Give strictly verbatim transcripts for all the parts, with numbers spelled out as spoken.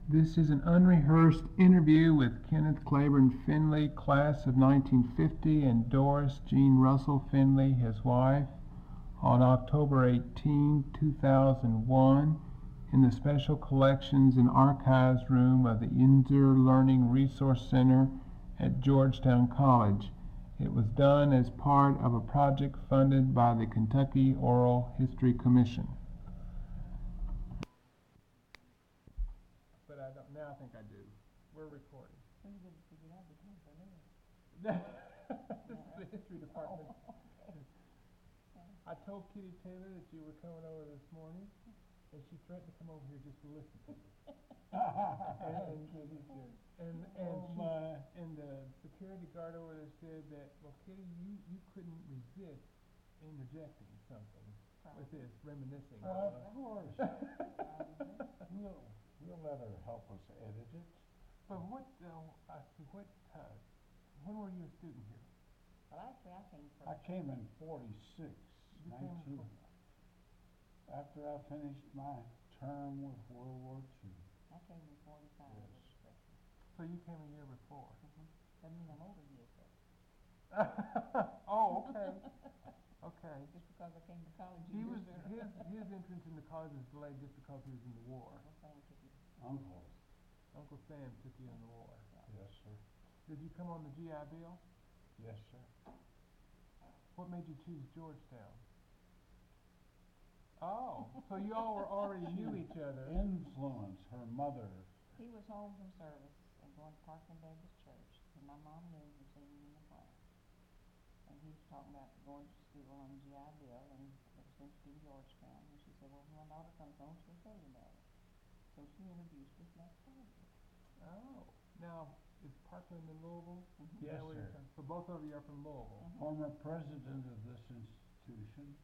This is an unrehearsed interview with Kenneth Claiborne Finley, class of nineteen fifty, and Doris Jean Russell Finley, his wife, on October eighteenth, two thousand one, in the Special Collections and Archives Room of the Inzer Learning Resource Center at Georgetown College. It was done as part of a project funded by the Kentucky Oral History Commission. But I don't, now I think I do. We're recording. When you get to figure out the time for that. This is the history department. I told Kitty Taylor that you were coming over this morning, and she threatened to come over here just to listen to you. and, and, and, and, Oh, she, my. and the security guard over there said that, well, Kitty, you, you couldn't resist interjecting something with this, reminiscing. Well, of course. We'll, we'll let her help us edit it. But what, uh, I see, what, uh, when were you a student here? Well, actually, I came I first. came in forty-six, You came in nineteen, after I finished my term with World War Two. I came in forty-five Yes. as a freshman. So you came a year before. Mm-hmm. Doesn't mean I'm older than you, so. Oh, okay, okay. Just because I came to college. He you was, just- his, his entrance into college was delayed just because he was in the war. Uncle Sam took you. Uncle, Uncle Sam took you in the war. yes, sir. Did you come on the G I Bill? Yes, sir. What made you choose Georgetown? Oh, so you all were already knew each other. Influence, her mother. He was home from service and going to Parkland Baptist Church, and my mom knew him from singing in the choir. And he was talking about going to school on the G I Bill, and it was interested in Georgetown. And she said, well, when my daughter comes home, she'll tell you about it. So she introduced us, and that's how it is. Oh, now, is Parkland in Louisville? Mhm. Is that Yes, where you're sir. from? So both of you are from Louisville? Mhm. Former president of this institution,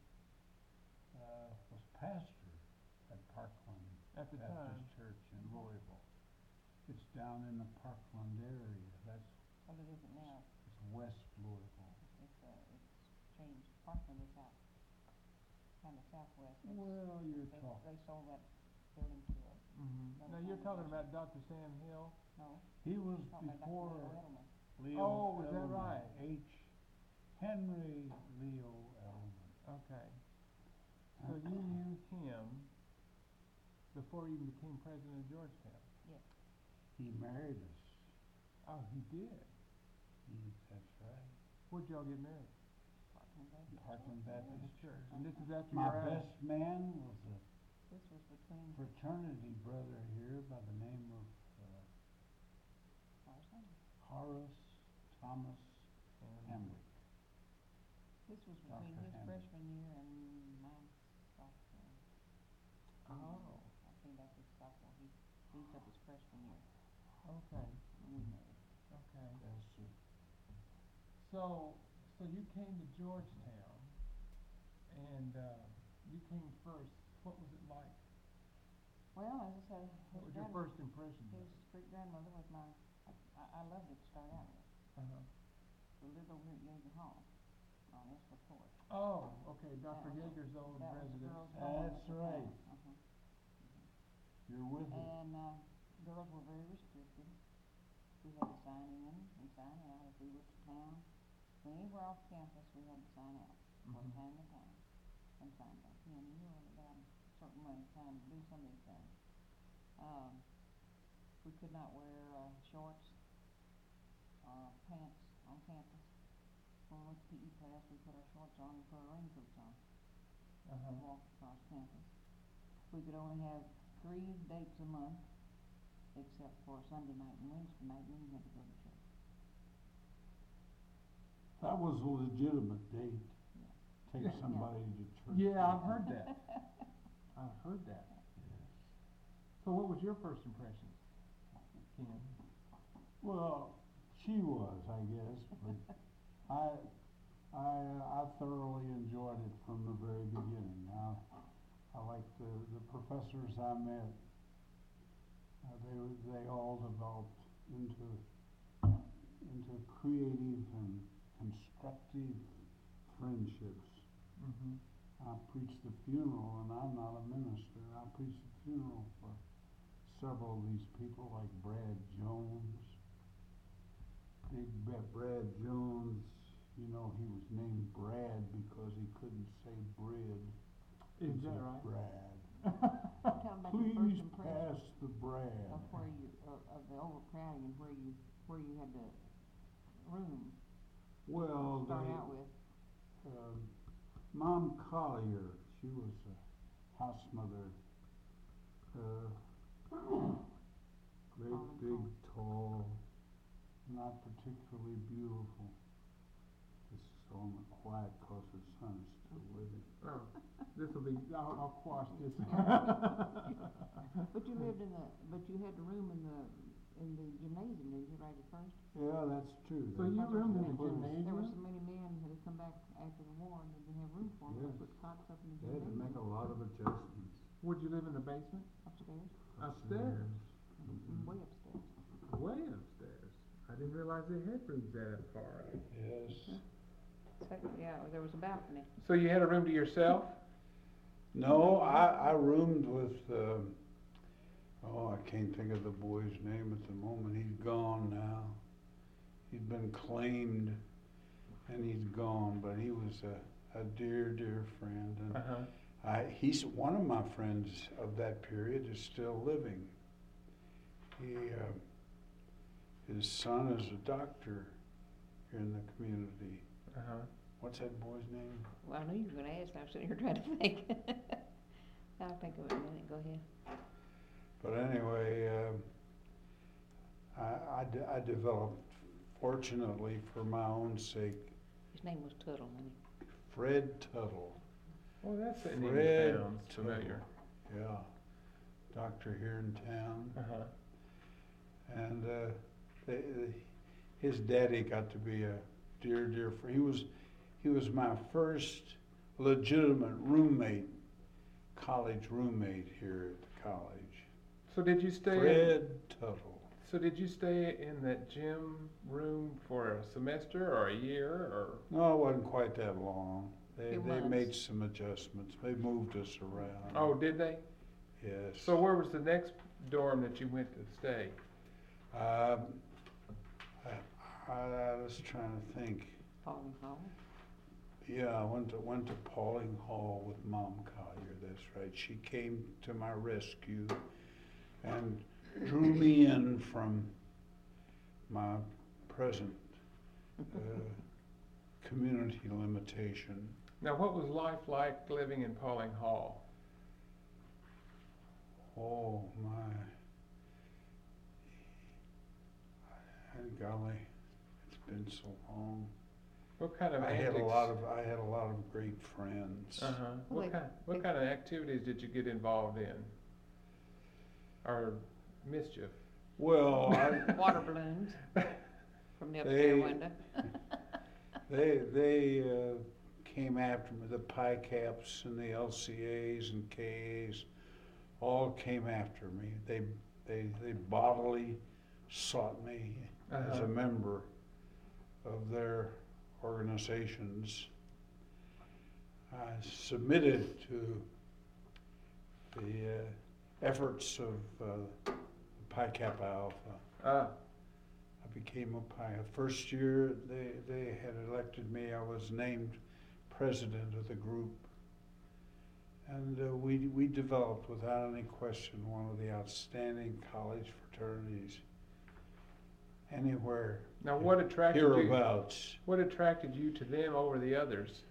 uh, was pastor at Parkland At the Baptist time? Church in Louisville. It's down in the Parkland area. That's, Well, it isn't now. it's West Louisville. It's, uh, it's changed. Parkland is out, kind of southwest. It's- Well, you're They, talking, they sold that building to a, Mm-hmm. Another Now, you're talking conversation. about Doctor Sam Hill? no, he was talking about Doctor before Leo Edelman. Leo Oh, was that Edelman, right? H. Henry Leo Edelman. Okay. So you knew him before he even became president of Georgetown? Yes. He married us. Oh, he did? He, that's right. Where'd y'all get married? Parkland Baptist Parkland Church. In Baptist the church. Church. And this is after My your house? best man was a This was between fraternity brother here by the name of uh, our son. Horace Thomas Hamrick. This was Doctor between his Hammond. freshman year and my sophomore. Oh, I came back his sophomore. He finished up his freshman year okay, when we married. okay. Yes, sir. So, so you came to Georgetown, and, uh, you came first. What was it like? Well, as I said, What his was your grandma, first impression? his great grandmother was my. I, I, I loved it to start out with. Uh-huh. We lived over here at Yeager Hall on Esper Court. Oh, okay, Doctor That was- Yeager's old That was the residence. girls' home. That's right. Uh-huh. You're with it. And, uh, girls were very restricted. We had to sign in and sign out if we went to town. Whenever we're off campus, we had to sign out from Mhm. time to time and sign back in. And you only got a certain amount of time to do some of these things. Um, we could not wear, uh, shorts or pants on campus. When we went to P E class, we put our shorts on and put our raincoats on and Uh-huh. walked across campus. We could only have three dates a month, except for Sunday night and Wednesday night, when you had to go to church. That was a legitimate date. Yeah. Take Yeah. somebody to church. Yeah, I've heard that. I've heard that. Yes. So what was your first impression, Ken? Well, she was, I guess, but I, I, I thoroughly enjoyed it from the very beginning. I, I liked the, the professors I met. Uh, they, were- they all developed into, into creative and constructive friendships. several of these people like Brad Jones. Big Ba- Brad Jones, you know, he was named Brad because he couldn't say bread. Is He that said right? Brad. Tell 'em about your first Please impression pass the bread. of where you, of, of the overcrowding and where you, where you had the room Well, to start they, out with. um, Mom Collier, she was a house mother. Uh, great, Colin big, Colin. tall, not particularly beautiful. This is on the quiet cause her son is still living. Oh, this'll be, I'll, I'll quash this. But you lived in the, but you had the room in the, in the gymnasium, didn't you, right at first? Yeah, that's true. So They- you roomed in the they put us- gymnasium? There were so many men who had come back after the war and they didn't have room for them, Yes. they put cots up in the They had to make a gymnasium, lot of adjustments. Would you live in the basement? upstairs, Upstairs? and way upstairs. Way upstairs. I didn't realize they had rooms that far up. Yes. Second, yeah, there was a balcony. So you had a room to yourself? No, I, I roomed with, um, oh, I can't think of the boy's name at the moment. He's gone now. He's been claimed and he's gone, but he was a, a dear, dear friend. And Uh-huh. I, he's one of my friends of that period is still living. He, uh, his son is a doctor here in the community. Uh-huh. What's that boy's name? Well, I knew you were gonna ask, I was sitting here trying to think. I'll think of it in a minute, go ahead. But anyway, uh, I, I, de- I developed, fortunately for my own sake, His name was Tuttle, wasn't Fred Tuttle. Well, that's a name Fred that sounds familiar. Yeah, doctor here in town. Uh-huh. And uh, they, they, his daddy got to be a dear, dear friend. He was, he was my first legitimate roommate, college roommate here at the college. So did you stay in, Fred Tuttle. so did you stay in that gym room for a semester or a year or? No, it wasn't quite that long. They, Few they months. made some adjustments. They moved us around. Oh, did they? Yes. So where was the next dorm that you went to stay? Um, I, I was trying to think. he? Pauling Hall. Yeah, I went to, went to Pauling Hall with Mom Collier, that's right. She came to my rescue and drew me in from my present uh, community limitation. Now, what was life like living in Pauling Hall? Oh, my. And golly, it's been so long. What kind of I antics? had a lot of, I had a lot of great friends. Uh-huh. Well, What they- kind, what they- kind of activities did you get involved in? Or mischief? Well, I, Water balloons from the They- upstairs window. They, they uh, came after me, the Pi Caps and the L C As and K As, all came after me. They, they, they bodily sought me as Uh-huh. a member of their organizations. I submitted to the uh, efforts of uh, Pi Kappa Alpha. Ah, I became a Pi. First year they, they had elected me, I was named president of the group. And uh, we, we developed without any question one of the outstanding college fraternities anywhere now what attracted you? hereabouts. What attracted you to them over the others?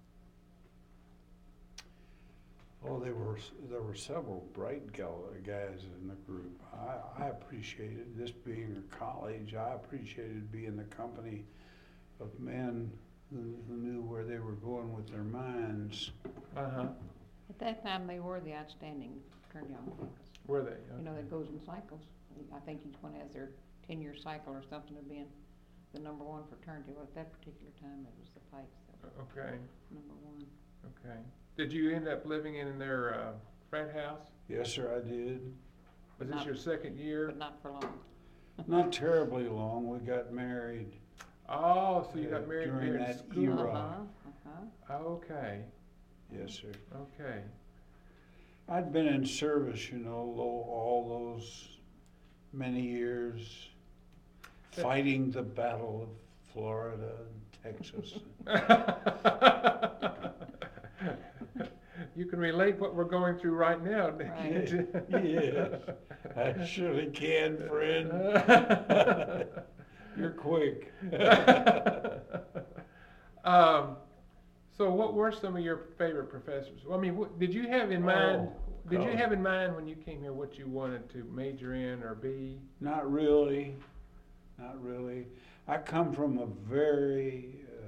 Oh, there were, there were several bright gal- guys in the group. I, I appreciated this being a college. I appreciated being in the company of men who, who knew where they were going with their minds. Uh-huh. At that time, they were the outstanding fraternity on campus. Were they? You know, Okay. that goes in cycles. I think each one has their ten-year cycle or something of being the number one fraternity. Well, at that particular time, it was the Pikes that were Okay, number one. okay. Did you end up living in their uh, frat house? Yes, sir, I did. Was this Not- your second year? But not for long. Not terribly long. We got married. Oh, so you Uh, got married during here in that school? era. Uh-huh, uh-huh. Okay, Yes, sir. okay. I'd been in service, you know, lo- all those many years, fighting the Battle of Florida and Texas. You can relate what we're going through right now, can't you? Yes, I surely can, friend. You're quick. Um, so what were some of your favorite professors? I mean, what, did you have in mind, Oh, did you God. have in mind when you came here what you wanted to major in or be? Not really, not really. I come from a very, uh,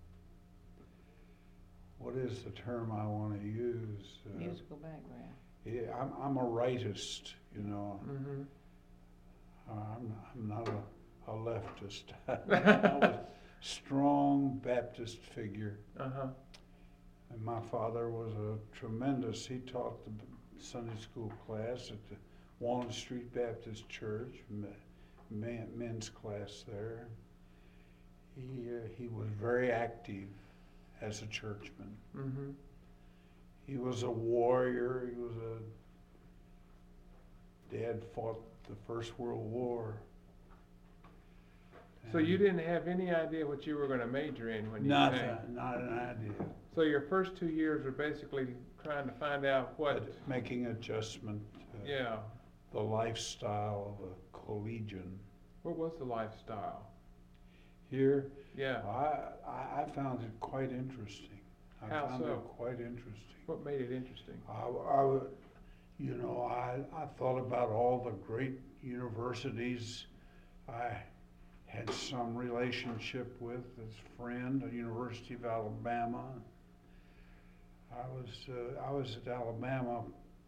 what is the term I want to use? Uh, Musical background. Yeah, I'm, I'm a rightist, you know. Mm-hmm. I'm, I'm not a, a leftist. I was a strong Baptist figure. Uh-huh. And my father was a tremendous, he taught the Sunday school class at the Walnut Street Baptist Church, men, men's class there. He, uh, he was very active as a churchman. Mm-hmm. He was a warrior. He was a, Dad fought the First World War. So you didn't have any idea what you were going to major in when you Nothing, came? not an idea. So your first two years were basically trying to find out what, But making adjustment to yeah, the lifestyle of a collegian. what was the lifestyle? Here, Yeah, I, I, I found it quite interesting. I How found so? it quite interesting. what made it interesting? I, I would, you know, I, I thought about all the great universities I had some relationship with, as friend, the University of Alabama. I was, uh, I was at Alabama,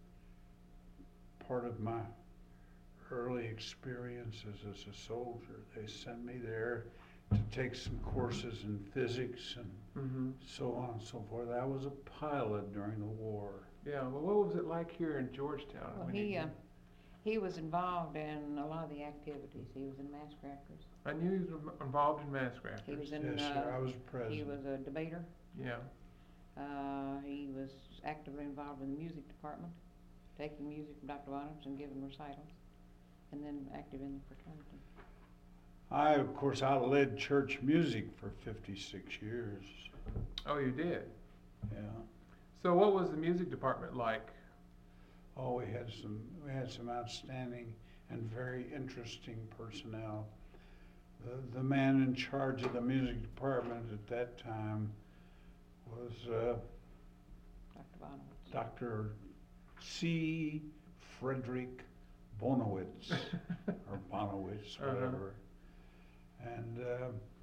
part of my early experiences as a soldier. They sent me there to take some courses in physics and Mm-hmm. so on and so forth. I was a pilot during the war. Yeah, well, what was it like here in Georgetown? Well, when he, you- uh, he was involved in a lot of the activities. He was in Mass Crackers. I knew he was im- involved in mass He grafters. was in, Yes, sir, I uh, was he president. was a debater. Yeah, Uh, he was actively involved in the music department, taking music from Doctor Bonhams and giving recitals, and then active in the fraternity. I, of course, I led church music for fifty-six years. oh, you did? Yeah. So what was the music department like? Oh, we had some, we had some outstanding and very interesting personnel. The, the man in charge of the music department at that time was uh, Doctor Bonhams. Doctor C. Frederick Bonowitz, or Bonowitz, Uh-huh. whatever. And uh,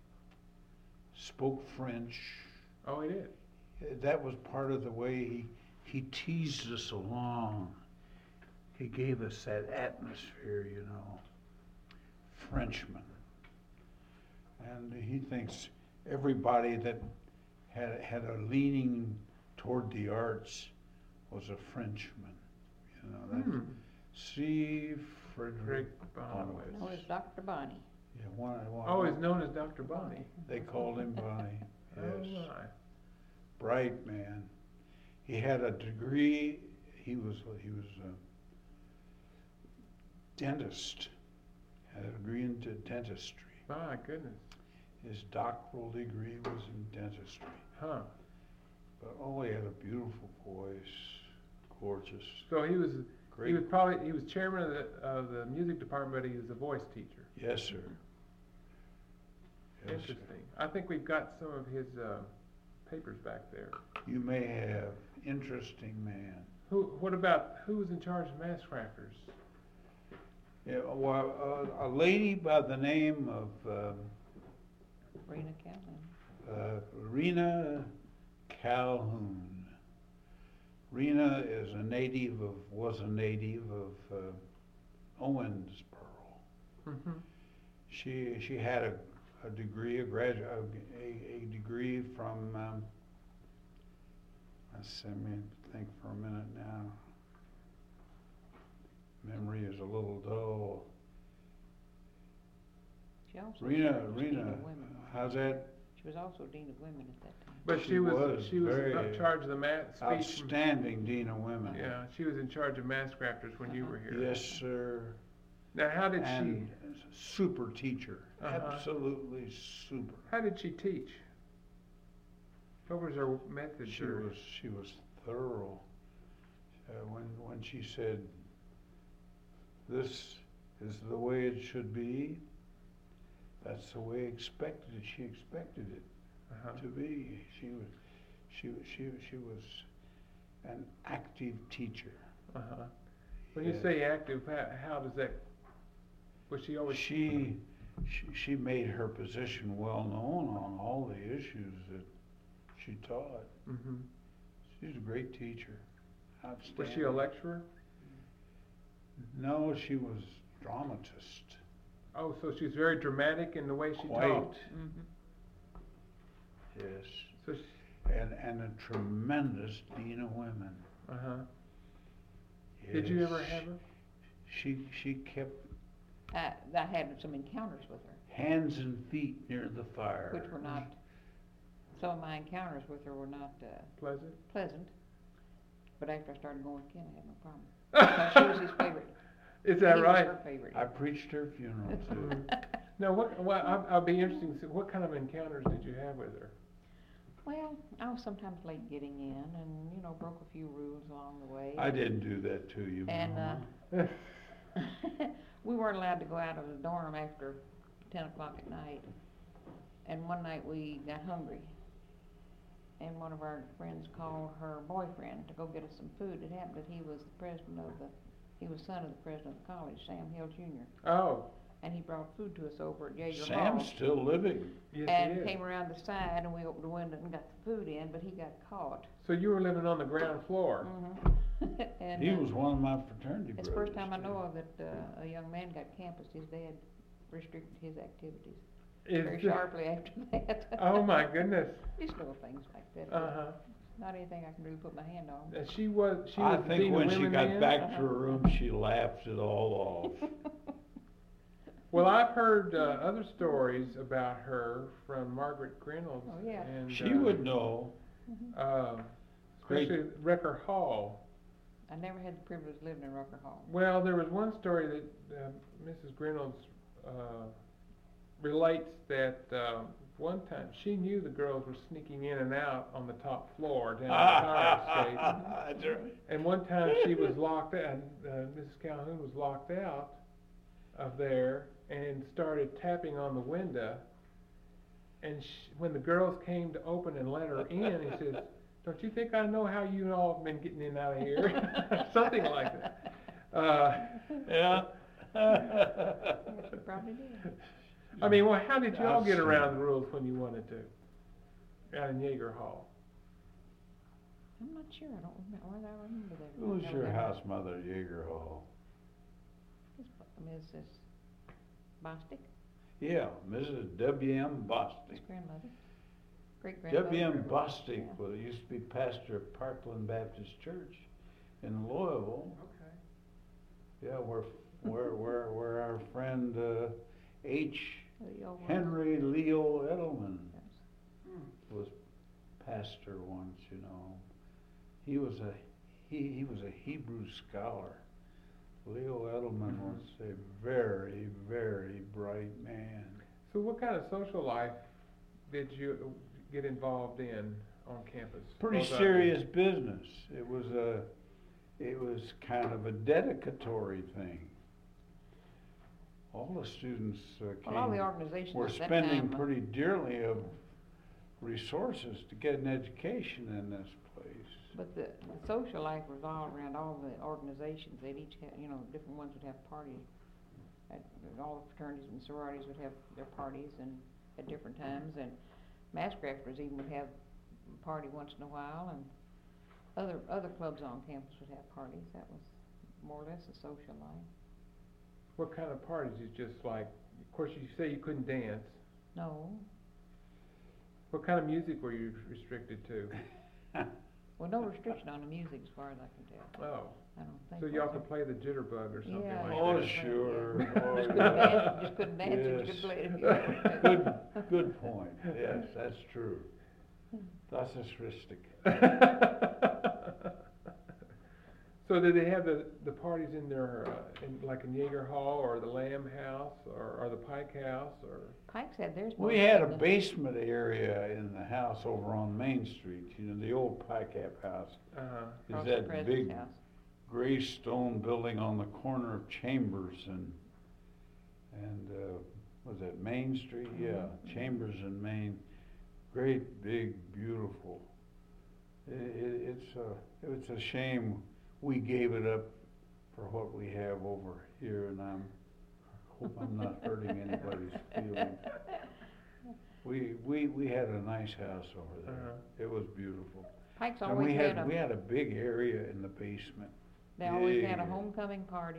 spoke French. Oh, he did? That was part of the way he, he teased us along. He gave us that atmosphere, you know, Frenchman. And he thinks everybody that had, had a leaning toward the arts was a Frenchman. You know, that's Hmm. C. Frederick Rick Bonowitz. Known as Doctor Bonnie. Yeah, one, one. Oh, he's known as Doctor Bonnie. They called him Bonnie. Oh, Yes. my. Bright man. He had a degree. He was he was a dentist. Had a degree in de- dentistry. My goodness. His doctoral degree was in dentistry. Huh. But oh, he had a beautiful voice, gorgeous, So he was, great. he was probably, he was chairman of the, of the music department, but he was a voice teacher. Yes, sir. Yes, sir. Interesting. I think we've got some of his, uh, papers back there. You may have. Interesting man. Who, what about, who was in charge of Mass Crackers? Yeah, well, uh, a lady by the name of um, Rena Calhoun. uh, Rena Calhoun. Rena is a native of, was a native of uh, Owensboro. Mm-hmm. She she had a, a degree, a graduate, a, a degree from. Um, let's see, let me think for a minute now. Memory is a little dull. She also Rena, served as Dean Rena, of Women. how's that? She She was also Dean of Women at that time. But she She was, was she was in very charge of the math speech. from- Outstanding Dean of Women. Yeah, she was in charge of math crafters when you were here. Yes, sir. Now, how did And she, super teacher, Uh-huh. absolutely super. how did she teach? What was her method? She or- was, she was thorough. Uh, when, when she said, this is the way it should be, that's the way expected, she expected it Uh-huh. to be. She was, she, was- she, she was an active teacher. Uh-huh. When you Yes. say active, how, how does that, was she always? She, she, she made her position well known on all the issues that she taught. Mhm. She's a great teacher, outstanding. Was she a lecturer? No, she was dramatist. Oh, so she's very dramatic in the way she Quite. talked. Mm-hmm. Yes, So, she, and, and a tremendous dean of women. uh-huh. Did you Yes. ever have her? She, she kept I, I had some encounters with her, hands and feet near the fire. which were not, some of my encounters with her were not uh, Pleasant? pleasant. But after I started going with Ken, I had no problem. Because she was his favorite. Is that he right? was her favorite. I preached her funeral too. Now, what, what, I'll, I'll be interested to see, what kind of encounters did you have with her? Well, I was sometimes late getting in and, you know, broke a few rules along the way. I didn't do that to you, And, Mama. uh, we weren't allowed to go out of the dorm after ten o'clock at night. And one night we got hungry. And one of our friends called her boyfriend to go get us some food. It happened that he was the president of the, he was son of the president of the college, Sam Hill Junior Oh, And he brought food to us over at Jaeger Hall. Sam's still living. yes, And he is. came around the side and we opened the window and got the food in, but he got caught. So you were living on the ground floor? Mhm. And, He uh, was one of my fraternity it's brothers. the first time I too. know of that uh, a young man got campused. His dad restricted his activities Is very the- sharply after that. Oh, my goodness. Just little things like that. but Uh-huh. Not anything I can really put my hand on. And she was, she I was the think dean of when she women got then? back Uh-huh. to her room, she laughed it all off. Well, I've heard uh, other stories about her from Margaret Reynolds. Oh, yeah. And, She uh, would know. Uh, Great. especially Rucker Hall. I never had the privilege of living in Rucker Hall. Well, there was one story that uh, Missus Reynolds uh, relates that uh, one time she knew the girls were sneaking in and out on the top floor down the fire escape. That's right. And one time she was locked out, uh, Missus Calhoun was locked out of there and started tapping on the window. And sh when the girls came to open and let her in, he says, "Don't you think I know how you all have been getting in and out of here?" Something like that. Uh, Yeah. She probably did. I mean, well, how did you all I've get seen around it. the rules when you wanted to? Out in Jaeger Hall. I'm not sure. I don't remember. Well, I remember that. Who was That your that- house mother at Jaeger Hall? Missus Bostic, Yeah, Missus W M his Bostic. grandmother. Great grandmother. W M Bostic, well, he used to be pastor of Parkland Baptist Church in Louisville. Okay. Yeah, where, where, where, where our friend, uh, H. The old one. Henry Leo Edelman Yes. was pastor once, you know. He was a, he, he was a Hebrew scholar. Leo Edelman Mhm. was a very, very bright man. So what kind of social life did you get involved in on campus? Pretty Both of you? serious business. It was a, it was kind of a dedicatory thing. All the students uh, Well, all the came, organizations were at that spending time, uh, pretty dearly of resources to get an education in this place. But the, the social life revolved around all the organizations. They'd each have, you know, different ones would have parties. At, all the fraternities and sororities would have their parties and at different times, and mass crafters even would have a party once in a while, and other other clubs on campus would have parties. That was more or less a social life. What kind of parties? It's just like, of course, you say you couldn't dance. No, What kind of music were you restricted to? Well, no restriction on the music as far as I can tell. Oh, I don't think. so y'all was could play the jitterbug or something Yeah, like yeah. Oh, that? sure. Yeah. Oh, Just couldn't yeah. dance, just couldn't dance, and you Yes. could play it if you wanted to. Good, good point. Yes, that's true. That's artistic. So did they have the, the parties in their, uh, in, like in Jaeger Hall, or the Lamb House, or, or the Pike House, or? Pike's had theirs. We mostly had a in the- basement area in the house over on Main Street, you know, the old Pike Cap house. Uh-huh. Is across the that president's big house. gray stone building on the corner of Chambers and, and, uh, was that Main Street? Yeah, Mhm. Chambers and Main. Great, big, beautiful. I i it's a, it's a shame we gave it up for what we have over here, and I'm, hope I'm not hurting anybody's feelings. We, we, we had a nice house over there. Uh-huh. It was beautiful. Pike's And always we had had, a, we had a big area in the basement. they always had a big. homecoming party.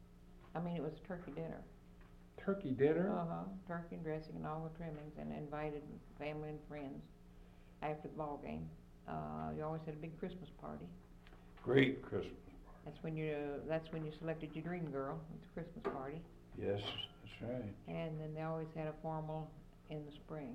I mean, it was a turkey dinner. Turkey dinner? Uh-huh, turkey and dressing and all the trimmings, and invited family and friends after the ball game. Uh, you always had a big Christmas party. Great Christmas. That's when you, that's when you selected your dream girl, at the Christmas party. Yes, that's right. And then they always had a formal in the spring,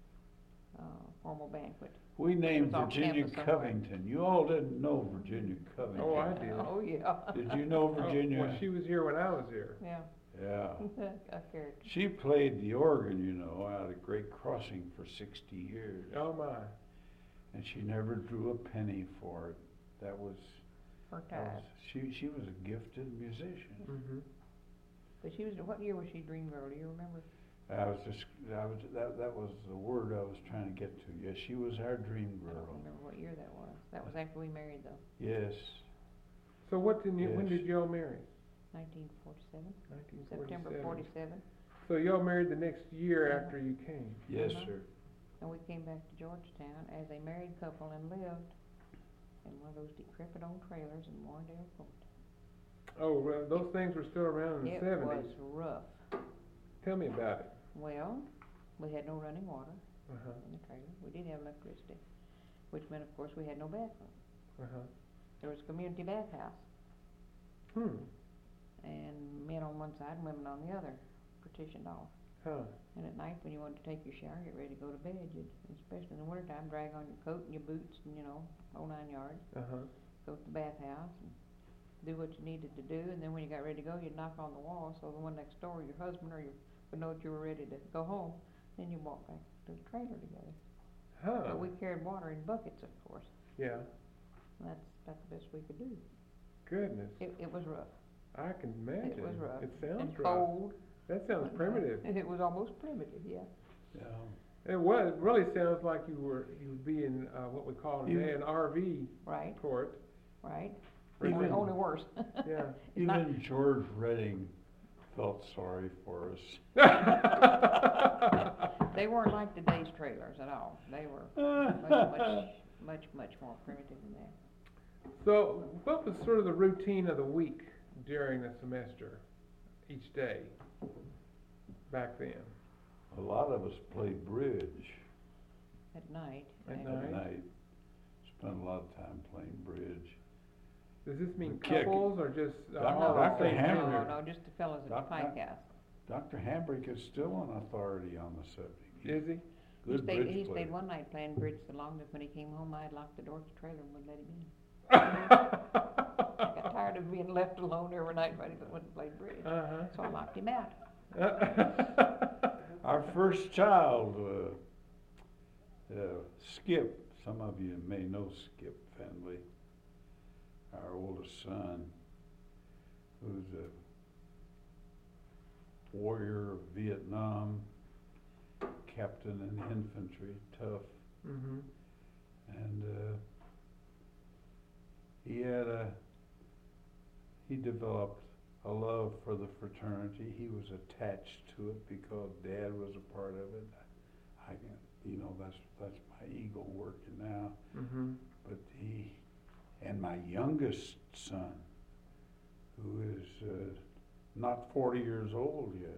uh, formal banquet. We named off Virginia campus somewhere. Covington. You all didn't know Virginia Covington. Oh, I did. Oh, yeah. Did you know Oh, Virginia? well, she was here when I was here. Yeah, Yeah. a character. She played the organ, you know, out at Great Crossing for sixty years. Oh, my. And she never drew a penny for it. That was, Her that was time. she, she was a gifted musician. Mm-hmm. But she was, what year was she dream girl, do you remember? I was just, I was, that, that was the word I was trying to get to. Yes, she was our dream I don't girl. remember what year that was. That was after we married though, Yes. So what did you, when Yes. did y'all marry? nineteen forty-seven, Nineteen September forty-seven. forty-seven. So y'all married the next year after you came? Yes, Uh-huh. sir. And we came back to Georgetown as a married couple and lived in one of those decrepit old trailers in Warrendale Court. Oh, well, those things were still around in the It seventies. was rough. Tell me about it. Well, we had no running water Uh-huh, in the trailer. We did have electricity, which meant, of course, we had no bathroom. uh-huh. There was a community bathhouse, Hmm, and men on one side and women on the other, partitioned off. huh. And at night, when you wanted to take your shower, get ready to go to bed, you'd, especially in the wintertime, drag on your coat and your boots and, you know, whole nine yards, Uh-huh. go to the bathhouse and do what you needed to do, and then when you got ready to go, you'd knock on the wall, so the one next door, your husband or your, would know that you were ready to go home, then you walk back to the trailer together. Huh. But we carried water in buckets, of course, Yeah. and that's about the best we could do. Goodness. It, it was rough. I can imagine. It was rough. It sounds And rough. cold. That sounds but, uh, primitive. It was almost primitive, yeah. Yeah. It was, it really sounds like you were, you would be in, uh, what we call You- today an R V Right, port. right. Even- Only, only worse. Yeah. It's not- Even George Redding felt sorry for us. They weren't like today's trailers at all. They were much, much, much, much more primitive than that. So, what was sort of the routine of the week during the semester, each day, back then? A lot of us played bridge At night. At and- night? at night. Spent a lot of time playing bridge. Does this mean Kick. couples or just uh, Doc- all No, at the Doctor same Hammer. no, time? no, just the fellas at the Doc- Pike Doc- House. Doctor Hambrick is still an authority on the subject. He's Is he? He Good stayed, bridge he player. stayed one night playing bridge so long that when he came home, I'd locked the door to the trailer and wouldn't let him in. I got tired of being left alone every night while he went and played bridge. Uh-huh. So I locked him out. Our first child, uh, uh, Skip, some of you may know Skip Fenley, our oldest son, who's a warrior of Vietnam, captain in infantry, tough, Mm-hmm. and uh, he had a, he developed a love for the fraternity. He was attached to it because Dad was a part of it. I can, you know, that's that's my ego working now. Mm-hmm. But he, and my youngest son, who is uh, not forty years old yet,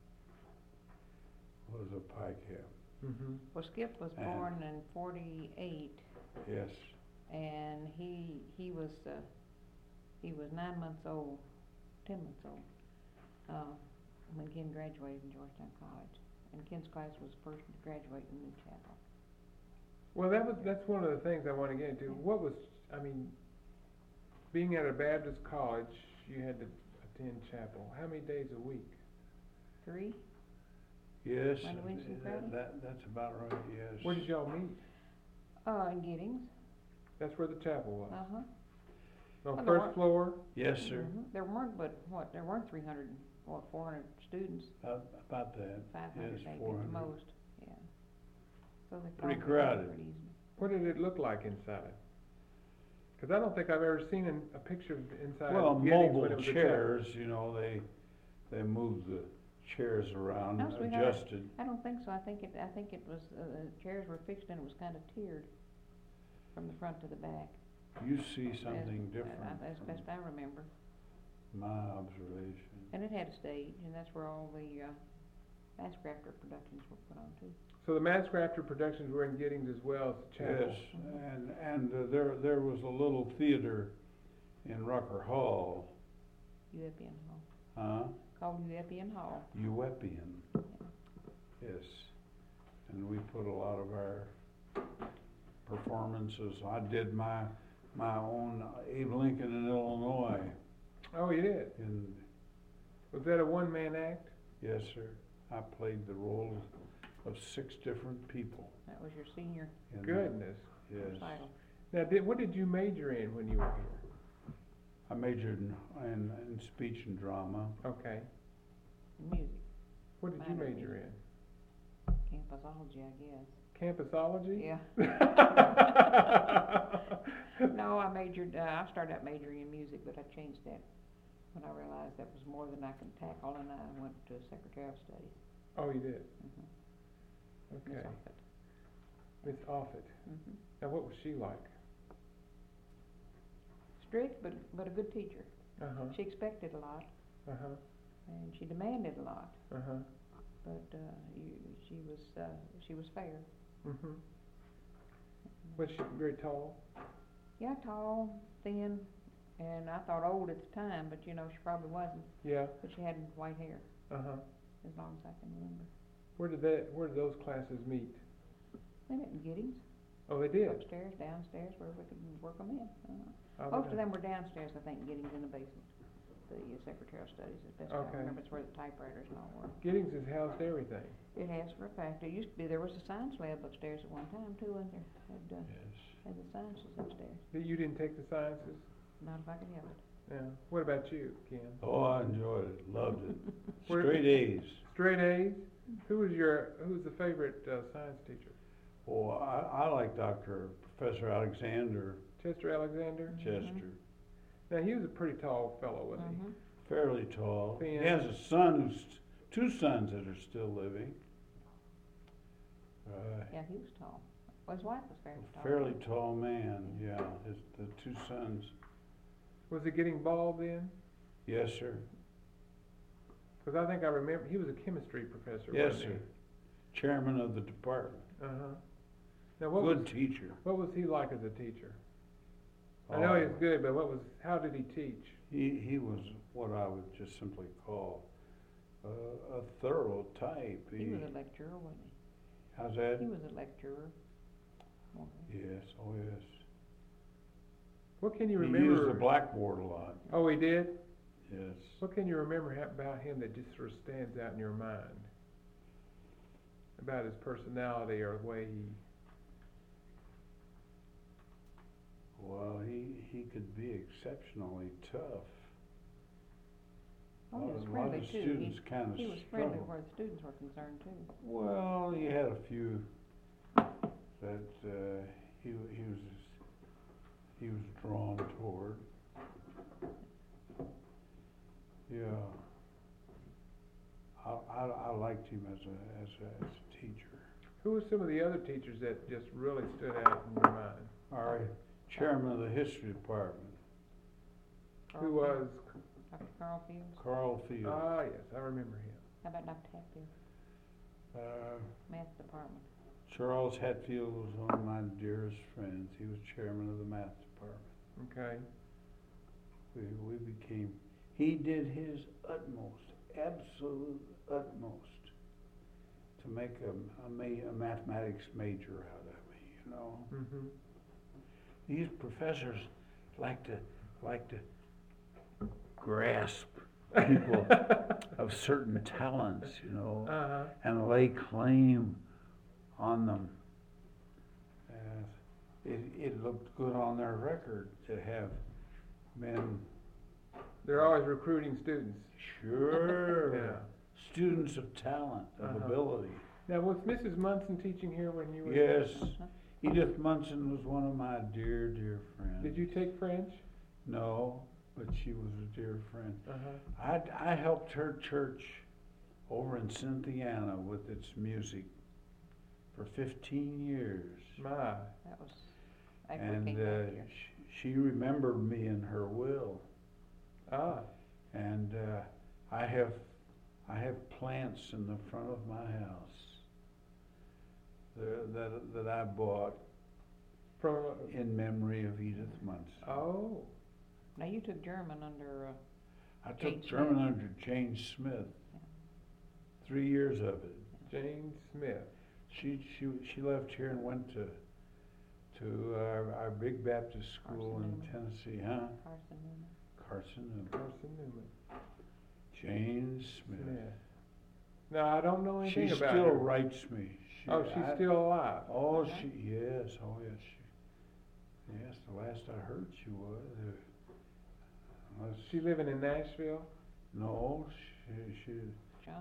was a Pike Cap. Mm-hmm. Well, Skip was And- born in forty-eight, Yes, and he, he was, uh, he was nine months old, ten months old, uh, when Ken graduated from Georgetown College. And Ken's class was the first to graduate in New Chapel. Well, that was, that's one of the things I want to get into. What was, I mean, being at a Baptist college, you had to attend chapel. How many days a week? Three? Yes, Monday, Wednesday, and that, Friday? that, that's about right, yes. Where did y'all meet? Uh, in Giddings. That's where the chapel was. Uh-huh. On Well, there first weren't- floor? Yes, sir, Mhm. There weren't, but what, there weren't three hundred, what, four hundred students, about, about that, five yes, hundred maybe four at the hundred. most, yeah. So they Pretty probably did it crowded. pretty easily. What did it look like inside? Because I don't think I've ever seen an, a picture of inside Well, Giddings mobile when it was a chapel. chairs, you know, they, they moved the chairs around, No, sweetheart. adjusted. I don't think so, I think it, I think it was, uh, the chairs were fixed and it was kind of tiered from the front to the back. You see As- something uh, different As best from I remember. my observation. And it had a stage, and that's where all the, uh, Basscrafter productions were put on too. So the Manscrafter productions were in Giddings as well as the chapel? Yes, and, and uh, there, there was a little theater in Rucker Hall, Uepian Hall, huh? called Uepian Hall. Uepian, yes. And we put a lot of our performances, I did my, my own Abe Lincoln in Illinois, Oh, you did? and, Was that a one-man act? yes, sir, I played the role of six different people. That was your senior in that. Goodness. Yes, recital. Now, did, what did you major in when you were here? I majored in, in, in speech and drama. Okay. Music, What did you Minor major music. in? campusology, I guess. Campusology? Yeah. No, I majored, uh, I started out majoring in music, but I changed that when I realized that was more than I could tackle, and I went to secretarial studies. Oh, you did? Mhm. Okay. Miss Offutt. Miss Offutt. Mhm. Now, what was she like? Strict, but, but a good teacher. Uh-huh, She expected a lot, uh-huh, and she demanded a lot, uh-huh. but, uh, you, she was, uh, she was fair. Mm-hmm. Was she very tall? Yeah, tall, thin, and I thought old at the time, but you know, she probably wasn't, Yeah, but she had white hair, uh-huh. as long as I can remember. Where did that, where did those classes meet? They met in Giddings, Oh, they did? upstairs, downstairs, where we could work them in. Uh-huh. Oh, Most they of them were downstairs, I think, Giddings in the basement. The uh, secretarial studies, as best I Okay. remember, it's where the typewriters and all were. Giddings has housed everything. It has for a fact. It used to be, there was a science lab upstairs at one time too, and there had, uh, Yes. had the sciences upstairs. That You didn't take the sciences? Not if I could help it. Yeah. What about you, Ken? Oh, I enjoyed it, loved it. Where- Straight A's. Straight A's? Who was your, who was the favorite uh, science teacher? Oh, I, I like Doctor Professor Alexander Chester Alexander? Chester. Now, he was a pretty tall fellow, wasn't Mhm. Fairly tall. He Thin. has a son who's, two sons that are still living. Uh, Yeah, he was tall. Well, his wife was fairly a tall. fairly tall man, yeah, his, the two sons. he? Was he getting bald then? Yes, sir. Because I think I remember, he was a chemistry professor, Yes, wasn't sir. Chairman of the department. he? Uh-huh. Now, what Good was, teacher. what was he like as a teacher? I know he was Oh, good, but what was, how did he teach? He, he was what I would just simply call a, a thorough type. He was a lecturer, wasn't How's he? that? He was a lecturer. wasn't he? Yes, oh yes. What can you He remember? used the blackboard a lot, Oh, he did? yes. What can you remember ha- about him that just sort of stands out in your mind? About his personality or the way he, Well, he, he could be exceptionally tough. Oh, he was A lot friendly of too. students He, kind of he was friendly struggle. where the students were concerned too. Well, he had a few that uh, he w- he was he was drawn toward. Yeah, I, I, I liked him as a as a, as a teacher. who were some of the other teachers that just really stood out in your mind? Our chairman of the history department, Who Carl was, Fields. Doctor Carl Fields. Carl Field. ah, yes, I remember him. How about Doctor Hatfield, Uh, math department? Charles Hatfield was one of my dearest friends. He was chairman of the math department. Okay. We, we became, he did his utmost, absolute utmost, to make a, a, ma- a mathematics major out of me, you know. Mm-hmm. These professors like to, like to grasp people of certain talents, you know, Uh-huh. and lay claim on them. And it, it looked good on their record to have men. They're always recruiting students. Sure. Yeah. Students of talent, of Uh-huh. ability. Now, was Missus Munson teaching here when you were? Yes. Edith Munson was one of my dear, dear friends. Did you take French? No, but she was a dear friend. Uh-huh. I, I helped her church over in Cynthiana with its music for fifteen years. My. That was, after we And came uh, back here. she, she remembered me in her will. Ah. And uh, I have I have plants in the front of my house that, that, that I bought From. in memory of Edith Munson. Oh. Now, you took German under, uh, I Jane took German Smith. under Jane Smith. Three years of it. Jane Smith. She she she left here and went to to our, our big Baptist school Carson in Newman. Tennessee, huh? Carson Newman. Carson Newman. Carson Newman. Jane Smith. Smith. Now, I don't know She anything about still her. writes me. She, Oh, she's I- still alive. Oh, Uh-huh. she yes. Oh, yes. She, yes, the last I heard, she was. Uh, unless, She living in Nashville? no, she she. John.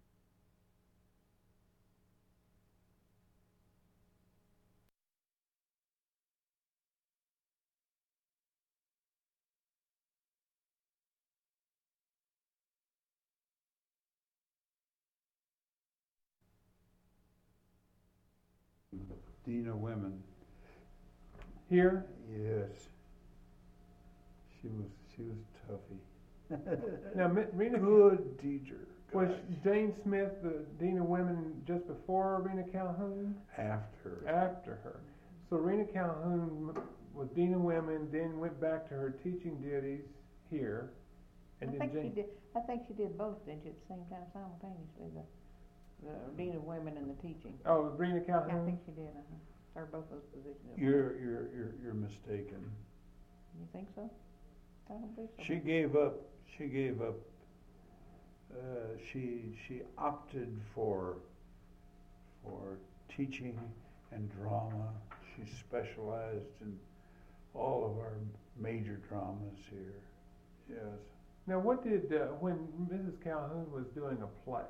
Dean of Women. Here? Yes. She was she was toughy. Now, Mi- Rena Good teacher. was gosh. Jane Smith the Dean of Women just before Rena Calhoun? After. After her. So Rena Calhoun m- was Dean of Women, then went back to her teaching duties here, and I then think she Jane. did, I think she did both, didn't she, at the same time simultaneously, the, the Dean of Women and the teaching? Oh, Rena Yeah, I Calhoun. think she did, uh-huh. Served both those positions. at You're you're you're you're mistaken. once. You think so? I don't believe so. She gave up. She gave up. Uh, she she opted for for teaching and drama. She specialized in all of our major dramas here. Yes. Now, what did uh, when Missus Calhoun was doing a play?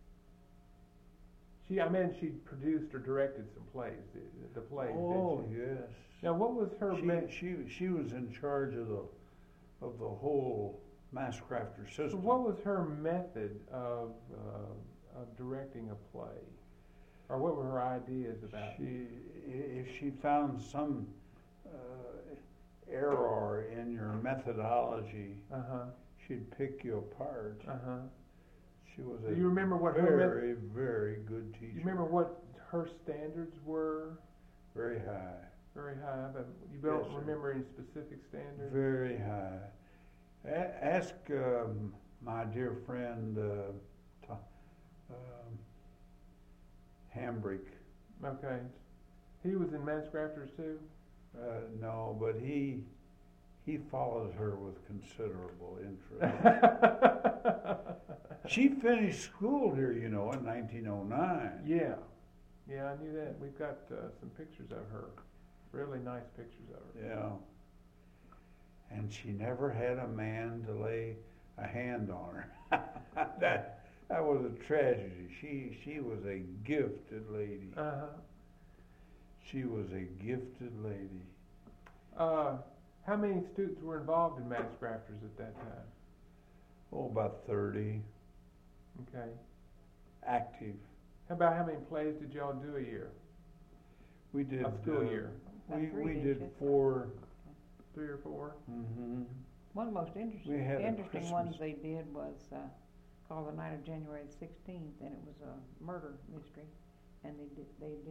She, I mean, she produced or directed some plays. The, the plays. Oh did she? yes. Now, what was her? She, me- she she was in charge of the of the whole Mass Crafter system. So what was her method of, uh, of directing a play? Or what were her ideas about it? She, i- if she found some uh, error in your methodology, Uh-huh, she'd pick you apart. uh-huh. She was Do a you remember what her method, very, very good teacher. you remember what her standards were? Very high, Very high, but you don't Yes, sir. remember any specific standards? very high. A- ask um, my dear friend uh, Tom, um, Hambrick. Okay. He was in Mass Crafters too? Uh, no, but he he followed her with considerable interest. She finished school here, you know, in nineteen oh nine. Yeah, yeah, I knew that. We've got uh, some pictures of her, really nice pictures of her. Yeah. And she never had a man to lay a hand on her. that that was a tragedy. She she was a gifted lady. Uh-huh. She was a gifted lady. Uh, how many students were involved in Mass Crafters at that time? Oh, about thirty. Okay. Active. How about how many plays did y'all do a year? We did A school uh, year? About We three, we didn't did you? four. Three or four? Mm-hmm. One of the most interesting, We had a interesting ones Christmas- they did was, uh, called The Night of January the sixteenth, and it was a murder mystery, and they did, they did it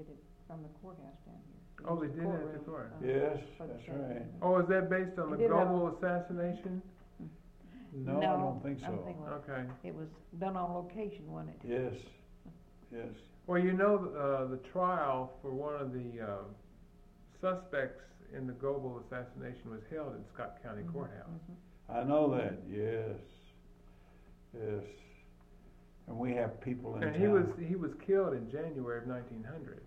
from the courthouse down here. Oh, they used did it at the courtroom, court. uh, Yes, for the that's state. right. Oh, is that based on They the did have- global assassination? No, I don't think I don't so. think it was. Okay. It was done on location, wasn't it? Yes, yes. Well, you know, uh, the trial for one of the, uh, suspects in the global assassination was held in Scott County Mhm, Courthouse. mhm. I know that, yes, yes. And we have people in town. And he was, he was killed in January of nineteen hundred.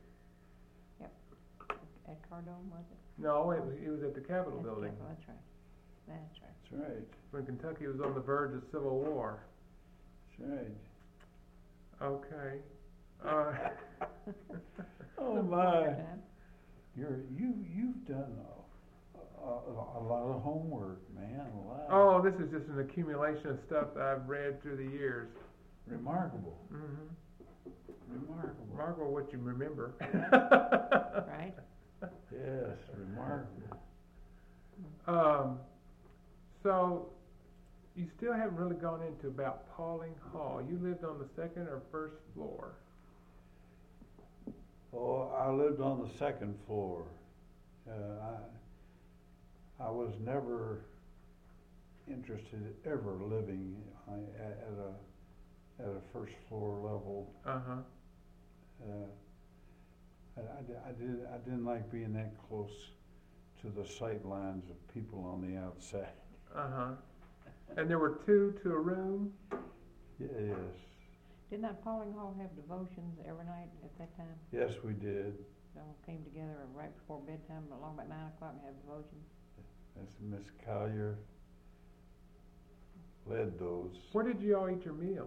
At Cardone, was it? No, it was, it was at the Capitol At the building, Capitol, That's right, that's right. That's right, when Kentucky was on the verge of civil war. that's right. Okay. Uh, Oh, my. You're, you, you've done a, a, a lot of homework, man, a lot. oh, this is just an accumulation of stuff that I've read through the years. Remarkable, Mm-hmm. remarkable. Remarkable what you remember. Right? Yes, remarkable. Um, so, you still haven't really gone into about Pauling Hall. You lived on the second or first floor? Oh, I lived on the second floor. Uh, I, I was never interested ever living uh, at, at a, at a first floor level. Uh-huh. Uh, I, I, di- I did, I didn't like being that close to the sight lines of people on the outside. Uh-huh. And there were two to a room? Yes, Did not Pauling Hall have devotions every night at that time? yes, we did. They all came together right before bedtime, along about nine o'clock, and have devotions. That's Miss Collier led those. Where did you all eat your meal?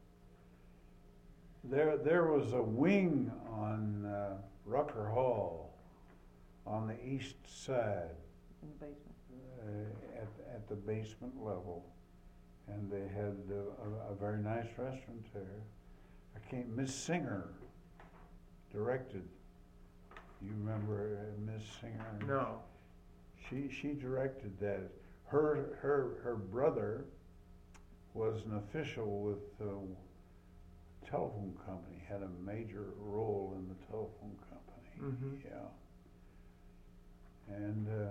There, there was a wing on uh, Rucker Hall on the east side, In the basement. uh, at, at the basement level. And they had uh, a, a very nice restaurant there. I can't, Miss Singer directed. You remember uh, Miss Singer? No. She, she directed that. Her, her, her brother was an official with the telephone company, had a major role in the telephone company. Mm-hmm. Yeah. And uh,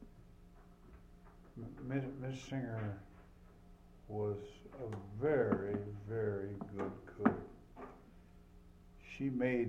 M- Miss Miss Singer was a very, very good cook. She made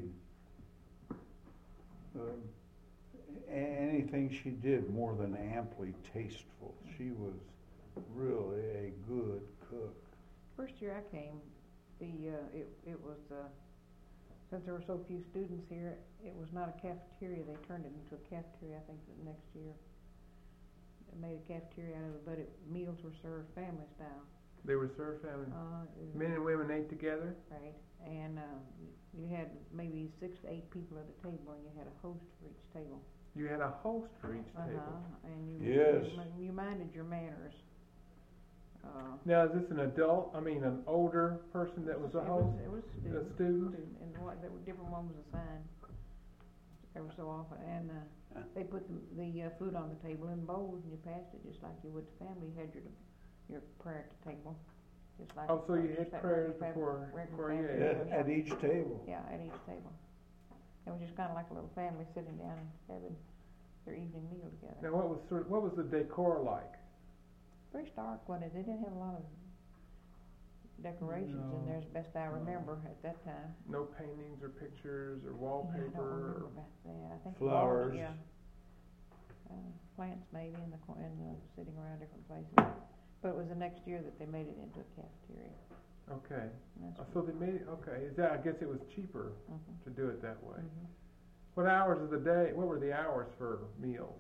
uh, a- anything she did more than amply tasteful. She was really a good cook. First year I came, the, uh, it, it was, uh, since there were so few students here, it was not a cafeteria, they turned it into a cafeteria, I think, the next year. They made a cafeteria out of it, but it, meals were served family style. They were served family. Uh, it was- Men and women ate together? Right, and, uh, you had maybe six to eight people at a table, and you had a host for each table. You had a host for each table. Uh-huh, and you, Yes. you, mi- you minded your manners. Uh, Now, is this an adult, I mean, an older person that was a it host? It was A student. student? student, and what, there were different ones assigned every so often, and, uh, they put the, the, uh, food on the table in bowls, and you passed it just like you would to family. You had your, your prayer at the table, just like. Oh, so you just had like prayers regular fam- before, regular before you family ate? At, meal, at each table. Yeah, at each table. It was just kinda like a little family sitting down and having their evening meal together. Now, what was sort, what was the decor like? Very stark, wasn't it? They didn't have a lot of decorations in No. there, as best I No. remember at that time. No paintings or pictures or Yeah, I don't wallpaper? remember or- about that. I think the walls, Flowers. yeah. Uh, plants maybe in the, cor- in the, sitting around different places. But it was the next year that they made it into a cafeteria. Okay, And that's Uh, so they made, it- okay, is that, I guess it was cheaper Mhm, to do it that way. mhm. What hours of the day, what were the hours for meals?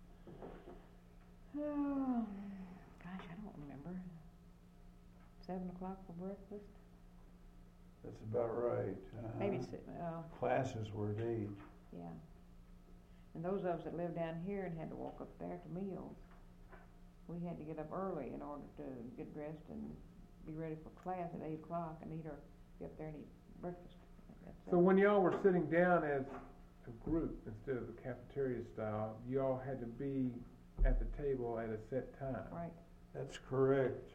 Oh, gosh, I don't remember. Seven o'clock for breakfast? That's about right. Uh-huh. Maybe, si- uh, Classes were at eight. yeah. And those of us that lived down here and had to walk up there to meals, we had to get up early in order to get dressed and be ready for class at eight o'clock and eat our, be up there and eat breakfast. That's So it. when y'all were sitting down as a group instead of the cafeteria style, you all had to be at the table at a set time? Right. That's correct.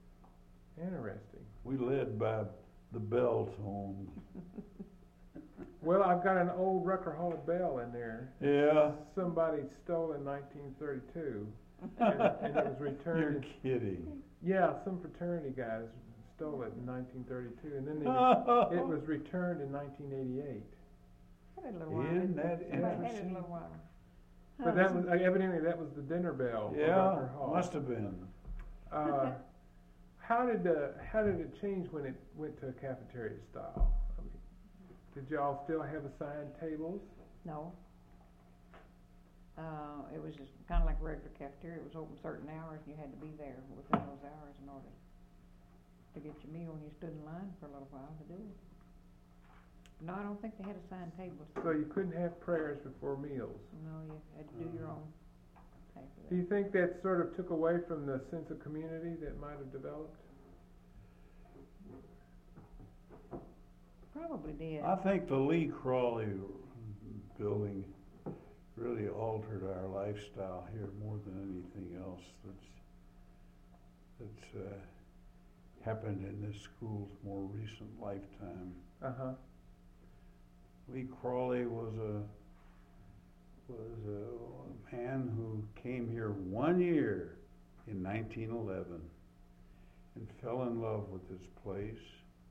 Interesting. We led by the bell tone. Well, I've got an old Rucker Hall bell in there. Yeah. Somebody stole in nineteen thirty-two, and, and it was returned. You're in- kidding. Yeah, some fraternity guys stole it in nineteen thirty-two, and then they re- it was returned in nineteen eighty-eight. Had it a little while, Isn't didn't that it? Somebody had it a interesting? little while. But that was evidently that was the dinner bell. for Yeah, Rucker Hall. must have been. Uh, how did uh, how did it change when it went to a cafeteria style? I mean, did y'all still have assigned tables? No. Uh, it was just kinda like a regular cafeteria, it was open certain hours, and you had to be there within those hours in order to get your meal, and you stood in line for a little while to do it. No, I don't think they had assigned tables. So you couldn't have prayers before meals. No, you had to do your own after Do you that. think that sort of took away from the sense of community that might have developed? Probably did. I think the Lee Crawley building really altered our lifestyle here more than anything else that's that's uh, happened in this school's more recent lifetime. Uh-huh. Lee Crawley was a was a man who came here one year in nineteen eleven and fell in love with this place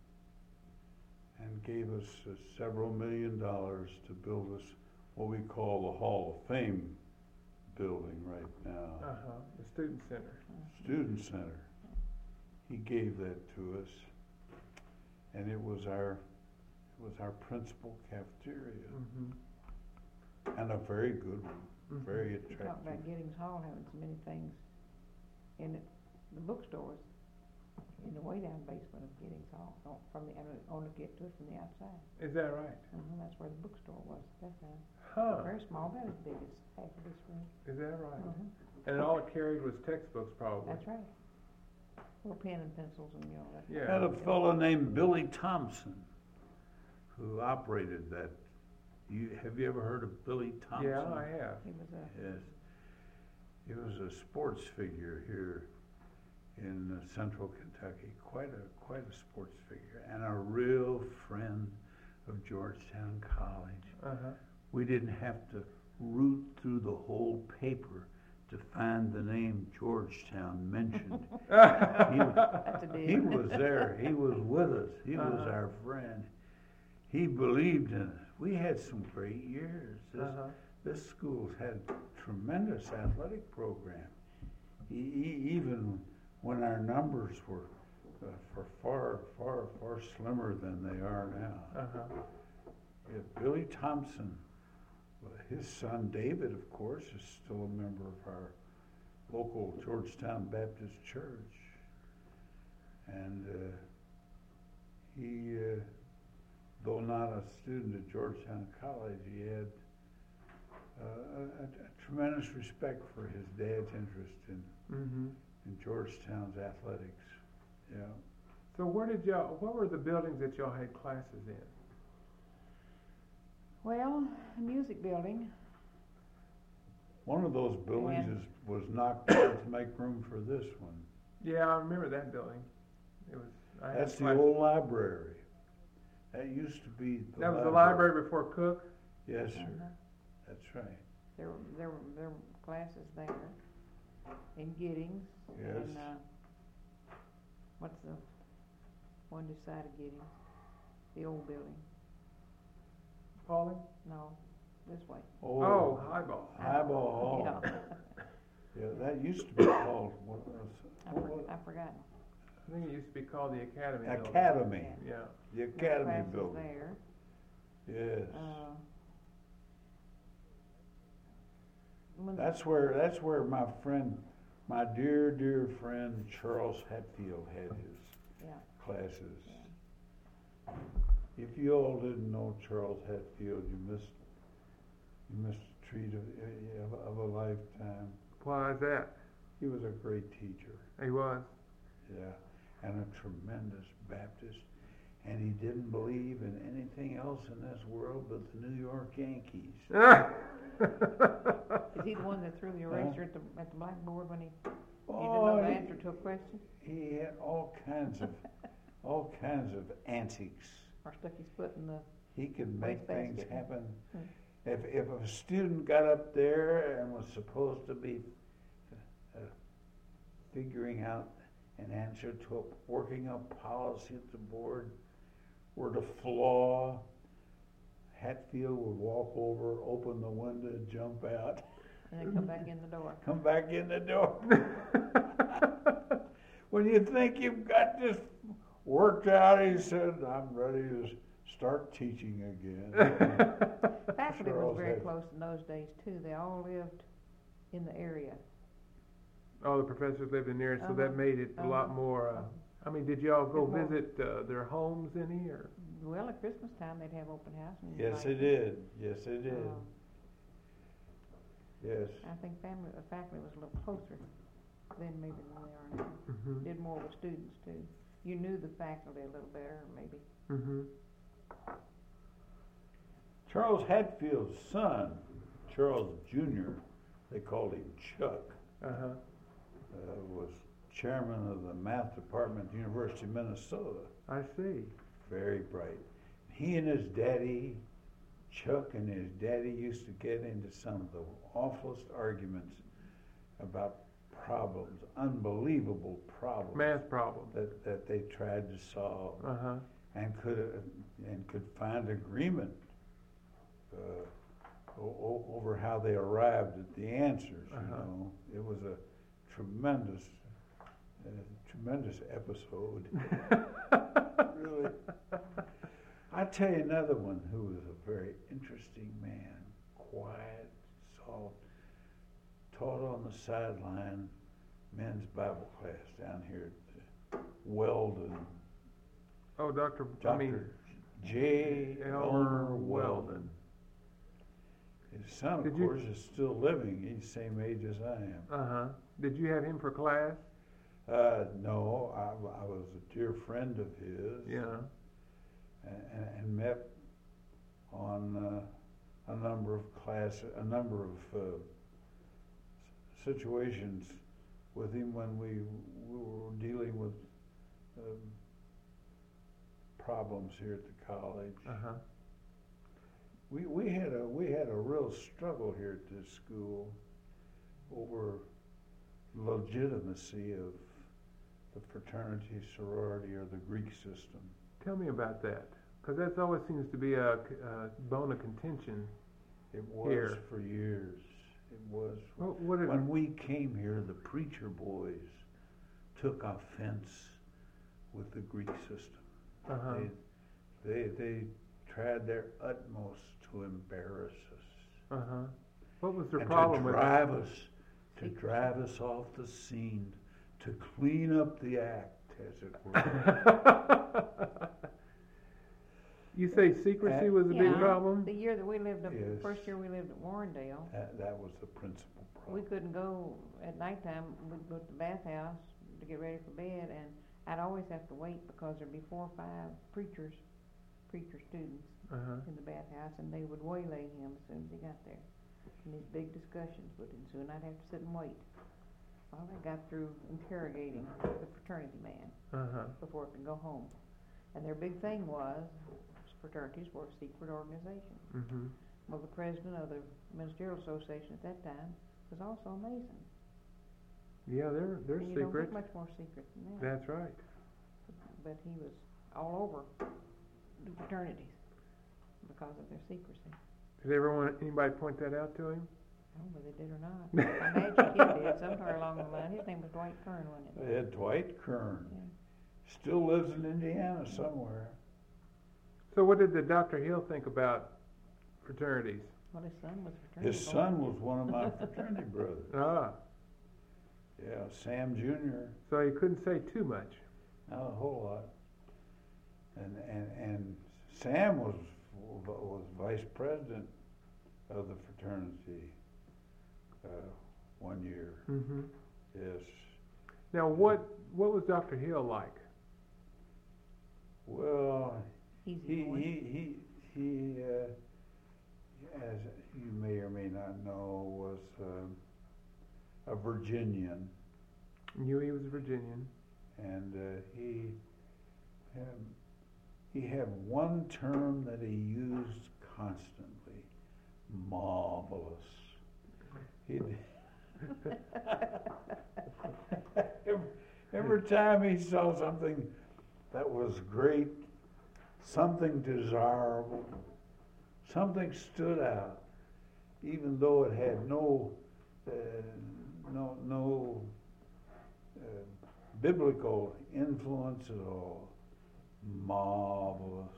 and gave us uh, several million dollars to build us what we call the Hall of Fame building right now, Uh-huh. The student center. Student Center. He gave that to us, and it was our it was our principal cafeteria, Mm-hmm. and a very good one, Mhm. very You talk attractive. about Giddings Hall having so many things in it, the bookstores in the way down basement of Giddings Hall, on- from the, only get to it from the outside. Is that right? Mhm, that's where the bookstore was at that time. Huh. Very small, about as big as half of this room. Is that right? Mhm, And all it carried was textbooks, probably. that's right. Little pen and pencils and, you know, that. Yeah. Had a fellow named Billy Thompson who operated that. You have you ever heard of Billy Thompson? Yeah, I have. He was a, Yes. He was a sports figure here in uh, central Kentucky, quite a quite a sports figure, and a real friend of Georgetown College. Uh-huh. We didn't have to root through the whole paper to find the name Georgetown mentioned. he, that's a deal. he was there. He was with us. He was Uh-huh. our friend. He believed in us. We had some great years. This, Uh-huh. this school's had tremendous athletic program. E- e- even when our numbers were uh, for far, far, far slimmer than they are now. Uh-huh. Yeah, Billy Thompson, well, his son David, of course, is still a member of our local Georgetown Baptist Church. And uh, he, uh, though not a student at Georgetown College, he had uh, a, a tremendous respect for his dad's interest in, Mm-hmm. in Georgetown's athletics. Yeah. So where did y'all, what were the buildings that y'all had classes in? Well, the music building, One of those buildings And- is, was knocked down to make room for this one. Yeah, I remember that building. It was. I had That's the classes- old library. That used to be the That was the library before Cook? Yes, sir. uh-huh, That's right. there were, there were, there were classes there in Giddings. Yes. And, uh, what's the one this side of Giddings? The old building? Pauling? No, this way. Oh, Highball. Highball Hall. Yeah. Yeah, that used to be called, what was I what for- was I've forgotten. I think it used to be called the Academy it? Building. Academy, Yeah. the There were Academy classes building. there. Yes. Uh, when- That's where, that's where my friend, my dear, dear friend Charles Hatfield had his Yeah. classes. If you all didn't know Charles Hatfield, you missed, you missed a treat of, of, of a lifetime. Why is that? He was a great teacher, He was. yeah, and a tremendous Baptist. And he didn't believe in anything else in this world but the New York Yankees. Is he the one that threw the eraser at the, at the blackboard when he, he didn't Oh, know the he- answer to a question? He had all kinds of, all kinds of antics. Or stuck his foot in the he could make things Wastebasket. happen. Hmm. If, if a student got up there and was supposed to be uh, figuring out an answer to a, working a policy at the board, were to flaw, Hatfield would walk over, open the window, jump out, And then come back in the door. come back in the door. When you think you've got this worked out, he said, I'm ready to start teaching again. Faculty was Charles very had- close in those days too. They all lived in the area. All the professors lived in there, so that Uh-huh. made it a lot Uh-huh. more, uh, I mean, did y'all go It's more- visit, uh, their homes any, or? Well, at Christmas time, they'd have open house. And Yes, invite it did. Yes, it did. Um, Yes. I think family, uh, faculty was a little closer than maybe than they are now. Mm-hmm. Did more with students too. You knew the faculty a little better, maybe. Mm-hmm. Charles Hatfield's son, Charles Junior, they called him Chuck, Uh-huh. uh, was chairman of the math department at the University of Minnesota. I see. Very bright. He and his daddy, Chuck and his daddy, used to get into some of the awfulest arguments about problems, unbelievable problems Math problem. that, that they tried to solve Uh-huh. and could uh, and could find agreement uh, o- o- over how they arrived at the answers. You Uh-huh. know, it was a tremendous, uh, tremendous episode. Really. I tell you another one who was a very interesting man, quiet, soft, taught on the sideline, men's Bible class down here at Weldon. Oh, Doctor, I mean, Doctor J. Elmer Weldon. His son, of Did you- course, is still living. He's the same age as I am. uh-huh. Did you have him for class? Uh, no, I, I was a dear friend of his. Yeah. And, and met on uh, a number of class, a number of uh, s- situations with him when we, we were dealing with um, problems here at the college. Uh-huh. We we had a we had a real struggle here at this school over legitimacy of the fraternity, sorority, or the Greek system. Tell me about that, because that always seems to be a, a bone of contention. It was Here. for years. It was. What, what did, When we came here, the preacher boys took offense with the Greek system. uh-huh. They, they they tried their utmost to embarrass us Uh-huh. What was their and problem to with drive us to Secrecy. drive us off the scene, to clean up the act, as it were. it? You say secrecy Uh, was a big Yeah. problem? The year that we lived, up, the Yes. first year we lived at Warrendale, that, that was the principal we problem. couldn't go at nighttime. We'd go to the bathhouse to get ready for bed, and I'd always have to wait because there'd be four or five preachers, preacher students Uh-huh. in the bathhouse, and they would waylay him as soon as he got there. And these big discussions would ensue, and I'd have to sit and wait while they got through interrogating the fraternity man Uh-huh. before it could go home. And their big thing was fraternities were a secret organization. Mm-hmm. Well, the president of the Ministerial Association at that time was also a Mason. Yeah, they're they're And you don't secret. get much more secret than that. That's right. But he was all over the fraternities because of their secrecy. Did everyone anybody point that out to him? I don't know whether they did or not. My magic kid did somewhere along the line. His name was Dwight Kern, wasn't it? They had Dwight Kern. Yeah. Still lives in Indiana somewhere. So what did the Doctor Hill think about fraternities? Well, his son was a fraternity. His boy. son was one of my fraternity brothers. Ah, Yeah, Sam Junior so he couldn't say too much. Not a whole lot. And and and Sam was was vice president of the fraternity uh, one year. Mm-hmm. Yes. Now, what what was Doctor Hill like? Well, Easy he boy. he he he. Uh, as you may or may not know, was um, a Virginian, Knew he was a Virginian. and uh, he um, he had one term that he used constantly: marvelous. He'd every, every time he saw something that was great, something desirable, something stood out, even though it had no uh, no no uh, biblical influence at all. Marvelous.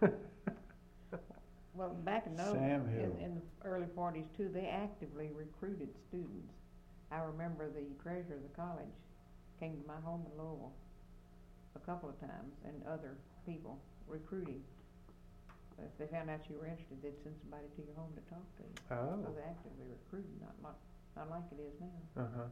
Well, back in those, Sam in, Hill. in the early forties too, they actively recruited students. I remember the treasurer of the college came to my home in Louisville a couple of times, and other people recruiting. If they found out you were interested, they'd send somebody to your home to talk to you. Oh. So they actively recruited, not like, not like it is now. Uh-huh.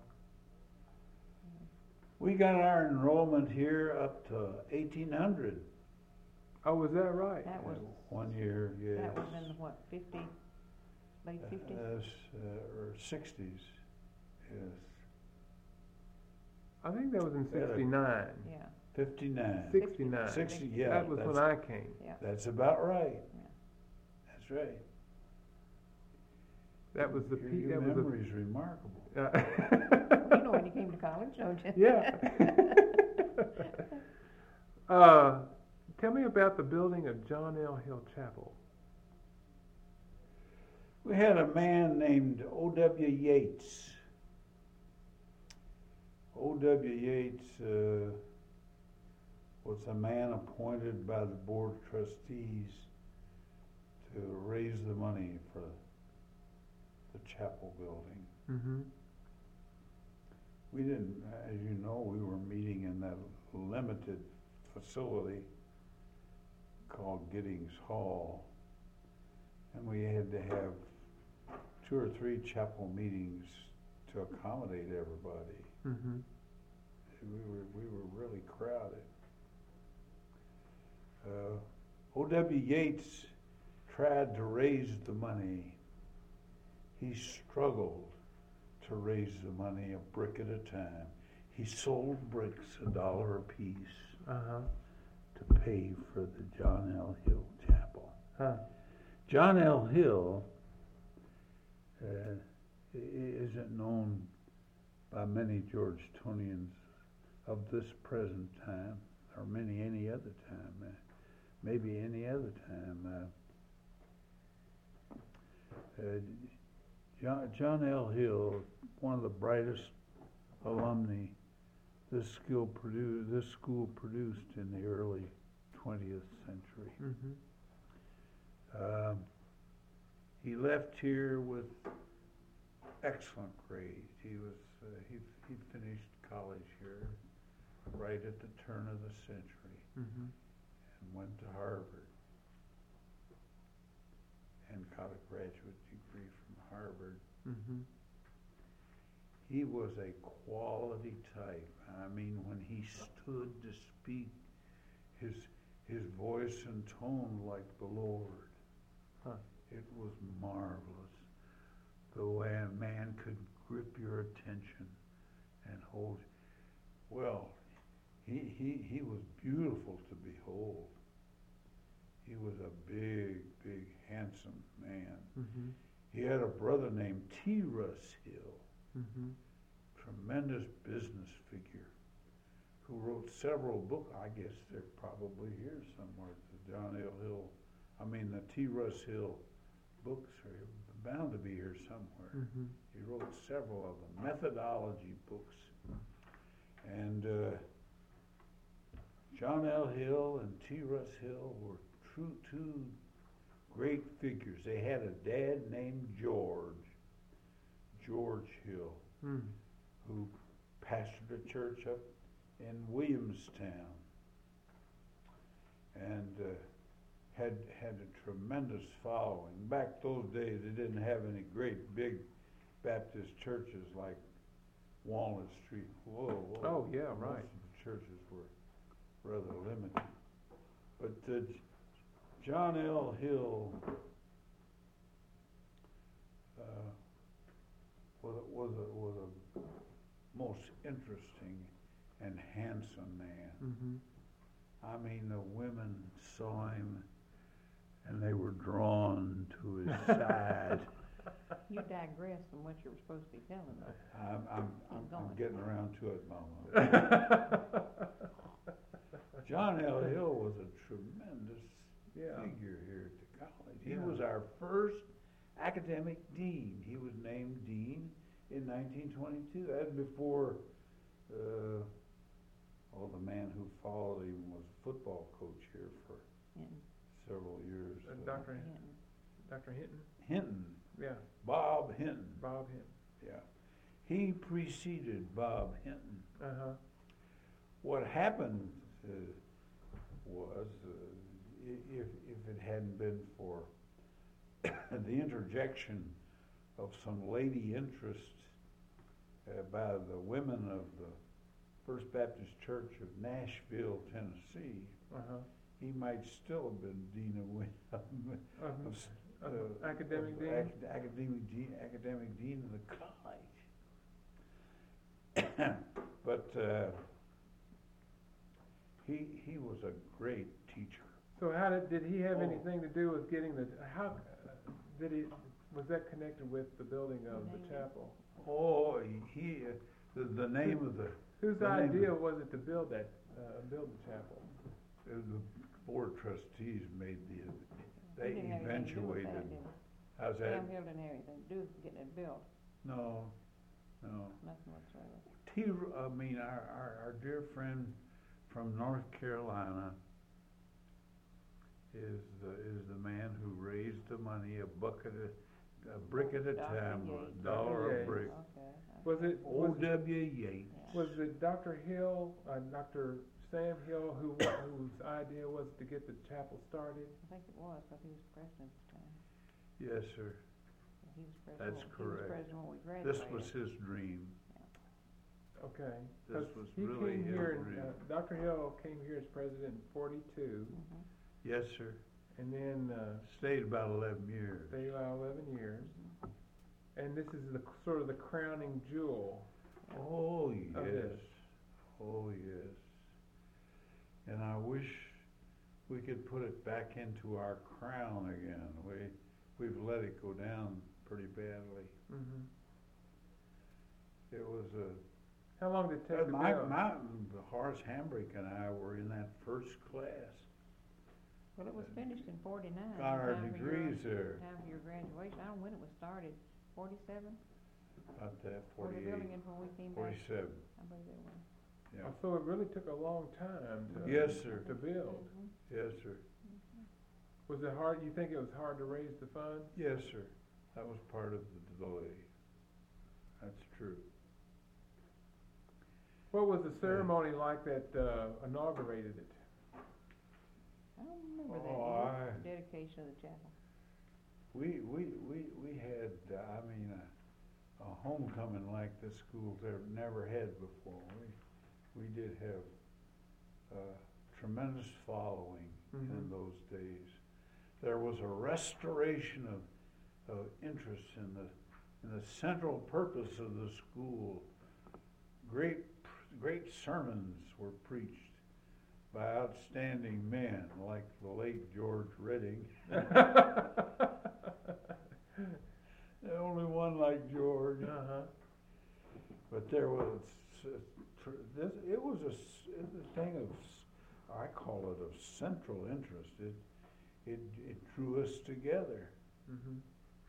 We got our enrollment here up to eighteen hundred. Oh, was that right? That was, One year, yes. that was in the what, fifty, late fifties? Uh, s- uh, or sixties, yes. I think that was in Yeah. sixty-nine. Yeah, Fifty-nine. sixty-nine. Sixty, yeah. That was that's- when I came. yeah. That's about right. Yeah. That's right. That was the Your, peak. your That was memory's remarkable. the. You know when you came to college, don't you? Yeah. uh, tell me about the building of John L. Hill Chapel. We had a man named O W Yates. O W Yates uh, was a man appointed by the Board of Trustees to raise the money for the chapel building. Mm-hmm. We didn't, as you know, we were meeting in that limited facility called Giddings Hall. And we had to have two or three chapel meetings to accommodate everybody. Mm-hmm. We were, we were really crowded. Uh, O W Yates tried to raise the money. He struggled to raise the money a brick at a time. He sold bricks a dollar a piece Uh-huh. to pay for the John L. Hill Chapel. Huh. John L. Hill uh, i- isn't known by many Georgetonians of this present time, or many any other time, uh, maybe any other time. Uh, uh, John, John L. Hill, one of the brightest alumni this school produced, this school produced in the early twentieth century. Mm-hmm. Um, he left here with excellent grades. He was uh, he he finished college here right at the turn of the century Mm-hmm. and went to Harvard and got a graduate degree from Harvard. Mm-hmm. He was a quality type. I mean, when he stood to speak, his his voice and tone like the Lord. Huh. It was marvelous. The way a man could grip your attention and hold. Well, he he he was beautiful to behold. He was a big, big, handsome man. Mm-hmm. He had a brother named T. Russ Hill. Mm-hmm. Tremendous business figure who wrote several books. I guess they're probably here somewhere. The John L. Hill, I mean the T. Russ Hill books are bound to be here somewhere. Mm-hmm. He wrote several of them, methodology books. And uh, John L. Hill and T. Russ Hill were true two great figures. They had a dad named George, George Hill, Mm. who pastored a church up in Williamstown and uh, had had a tremendous following. Back those days, they didn't have any great big Baptist churches like Walnut Street. Whoa, whoa. Oh, yeah, Most right. of the churches were rather limited. But uh, John L. Hill uh, was a, was a, was a most interesting and handsome man. Mm-hmm. I mean, the women saw him and they were drawn to his side. You digress from what you were supposed to be telling us. I'm, I'm, I'm, Keep I'm going. getting around to it, Mama. John L. Hill was a tremendous Yeah. figure here at the college. He Yeah. was our first academic dean. He was named dean in nineteen twenty-two. That's before, uh, oh, the man who followed him was football coach here for Hinton. several years. Uh, uh, Doctor Hinton. Doctor Hinton? Hinton, Yeah, Bob Hinton. Bob Hinton. Yeah, he preceded Bob Hinton. Uh-huh. What happened uh, was, uh, i- if if it hadn't been for the interjection of some lady interest uh, by the women of the First Baptist Church of Nashville, Tennessee, Uh-huh. he might still have been dean of, Win- of, Of- of s- of uh, academic of dean? ac- academic dean, academic dean of the college. But uh, he he was a great teacher. So how did, did he have Oh. anything to do with getting the, how, uh, did he, was that connected with the building of the Maybe. chapel? Oh, he uh, the, the name of the Whose The name idea of- was it to build that, uh, build the chapel? uh, the board of trustees made the they He didn't have anything to do with that, eventuated. did he? How's that? Sam Hill didn't have anything to do with getting it built, No, no. nothing whatsoever. T. I mean, our, our our dear friend from North Carolina is the is the man who raised the money a bucket a, a brick at a Doctor time, Yates. a dollar a Yates. brick. Okay. Was it, O was, W Yates. was it Doctor Hill, uh, Doctor Sam Hill, who, wa- whose idea was to get the chapel started? I think it was, because he was president at the time. Yes, sir. He was president. That's when- correct. He was president when we graduated. This was his dream. Okay. This 'Cause was he really came his here, in, dream. uh, Doctor Hill came here as president in forty-two, Mhm. Yes, sir. and then, uh, Stayed about eleven years. stayed about eleven years. And this is the, sort of the crowning jewel. Oh, Of yes. this. Oh, yes. And I wish we could put it back into our crown again. We, we've let it go down pretty badly. Mm-hmm. It was a, How long did it take to my, build? my, Horace Hambrick and I were in that first class. Well, it was finished in forty-nine. Got our time of your- degrees there. Time of your graduation, I don't know when it was started, forty-seven? About that, Were they building forty-eight, it when we came back? forty-seven, I believe they were. yeah. Oh, so it really took a long time to. Yes, sir. To build. Mhm. Yes, sir. Was it hard, you think it was hard to raise the funds? Yes, sir. That was part of the delay. That's true. What was the ceremony like that, uh, inaugurated it? I don't remember that, Oh, year, I- the dedication of the chapel. We, we, we, we had, uh, I mean, a, a homecoming like this school's ever, never had before. We, we did have a tremendous following in Mhm. those days. There was a restoration of, of interest in the, in the central purpose of the school. Great, great sermons were preached by outstanding men like the late George Redding. The only one like George. Uh-huh. But there was, uh, tr- this, it was a, s- it was a thing of, s- I call it of central interest. It, it, it drew us together. Mm-hmm.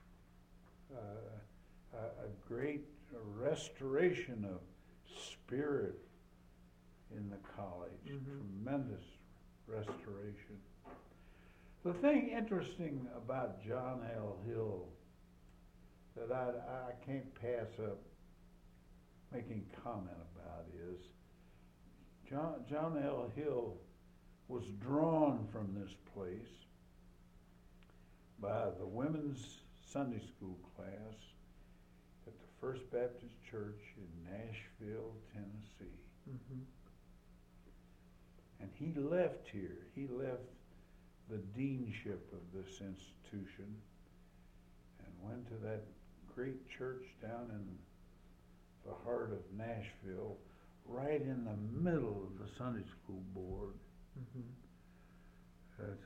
Uh, a, a great restoration of spirit in the college. Mhm. Tremendous restoration. The thing interesting about John L. Hill that I, I can't pass up making comment about is John, John L. Hill was drawn from this place by the women's Sunday school class at the First Baptist Church in Nashville, Tennessee. Mm-hmm. And he left here. He left the deanship of this institution and went to that great church down in the heart of Nashville, right in the middle of the Sunday school board. Mm-hmm.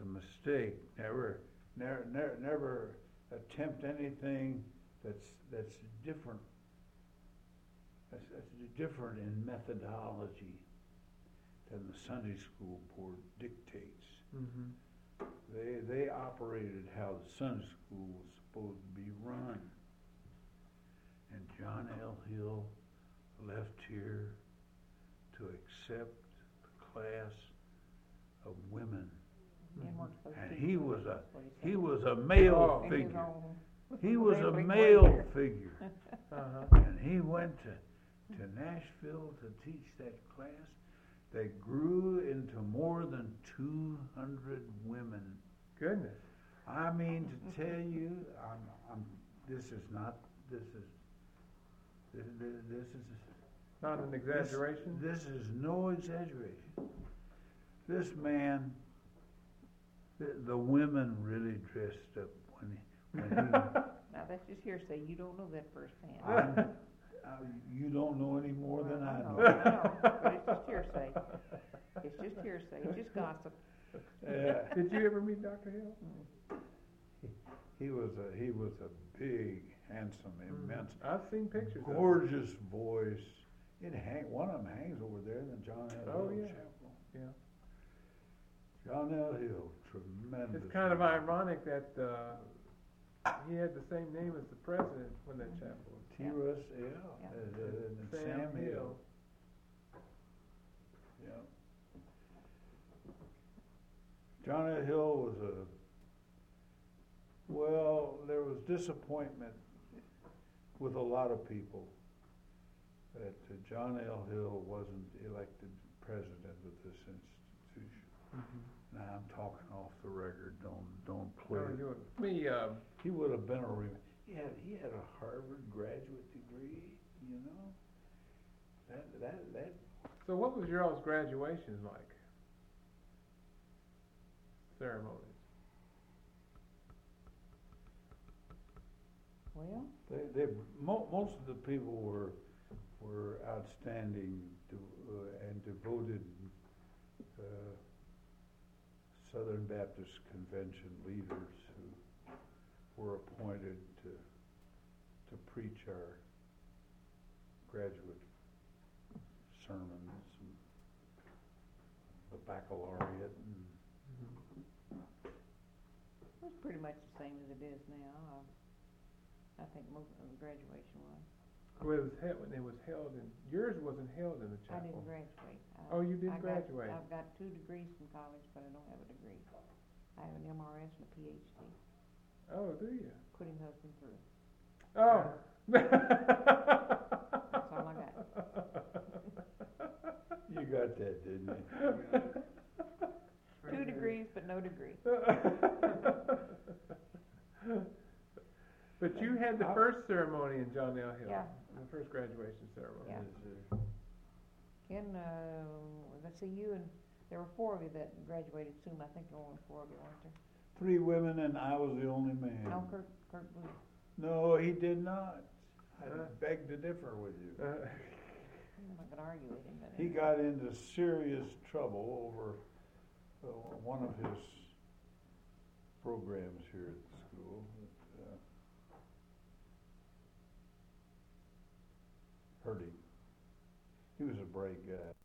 a mistake. Never, never, never, never attempt anything that's that's different. That's, that's different in methodology than the Sunday school board dictates. Mm-hmm. They they operated how the Sunday school was supposed to be run. And John L. Hill left here to accept the class of women. And we're supposed And to he do was a what he said. was a male And his figure. own He was a family male warrior. figure. Uh-huh. And he went to, to Nashville to teach that class. They grew into more than two hundred women. Goodness. I mean to tell you, I'm, I'm, this is not, this is, this, this, this is, Not an exaggeration? This, this is no exaggeration. This man, the, the women really dressed up when he, when he Now, that's just hearsay, you don't know that firsthand. I'm, uh, you don't know any more than I know. I know, but it's just hearsay. It's just hearsay, it's just gossip. Yeah. Did you ever meet Doctor Hill? He was a he was a big, handsome, immense, I've seen pictures of him. gorgeous voice. It hang one of them hangs over there in the John L. Oh, Hill yeah. Chapel. Yeah. John L. Hill, tremendous. It's kind of man. ironic that uh, he had the same name as the president when that chapel was. T. Russ, yeah, Yeah. uh, uh, and Sam Sam Hill. Hill. Yeah. John L. Hill was a, well, there was disappointment with a lot of people that uh, John L. Hill wasn't elected president of this institution. Mm-hmm. Now, I'm talking off the record, don't, don't play. How are you doing? Me, uh, He would have been a, re- he had, he had a Harvard graduate degree, you know? That, that, that, so what was your all's graduations like? Ceremonies. Well, they, they, mo- most of the people were, were outstanding de- uh, and devoted, uh, Southern Baptist Convention leaders who were appointed to, to preach our graduate sermons, and the baccalaureate, and it's pretty much the same as it is now. Uh, I think most of the graduation was. Well, it was held, when it was held in, yours wasn't held in the I chapel. didn't graduate. I- Oh, you didn't I got- graduate. I've got two degrees from college, but I don't have a degree. I have an M R S and a P H D. Oh, do you? Put him husband through. Oh. That's all I got. you got that, didn't you? Two degrees, but no degree. But you had the first ceremony in John L. Hill. Yeah. The first graduation ceremony. Yeah. Is, uh, Ken, uh, let's see, you and, there were four of you that graduated soon. I think there were only four of you, weren't there? Three women and I was the only man. No, Kurt, Kurt Booth. No, he did not. I Uh. beg to differ with you. Uh, I'm not gonna argue with him, but. He anyway. got into serious trouble over uh, one of his programs here at the school. That, uh, hurt him. He was a bright guy.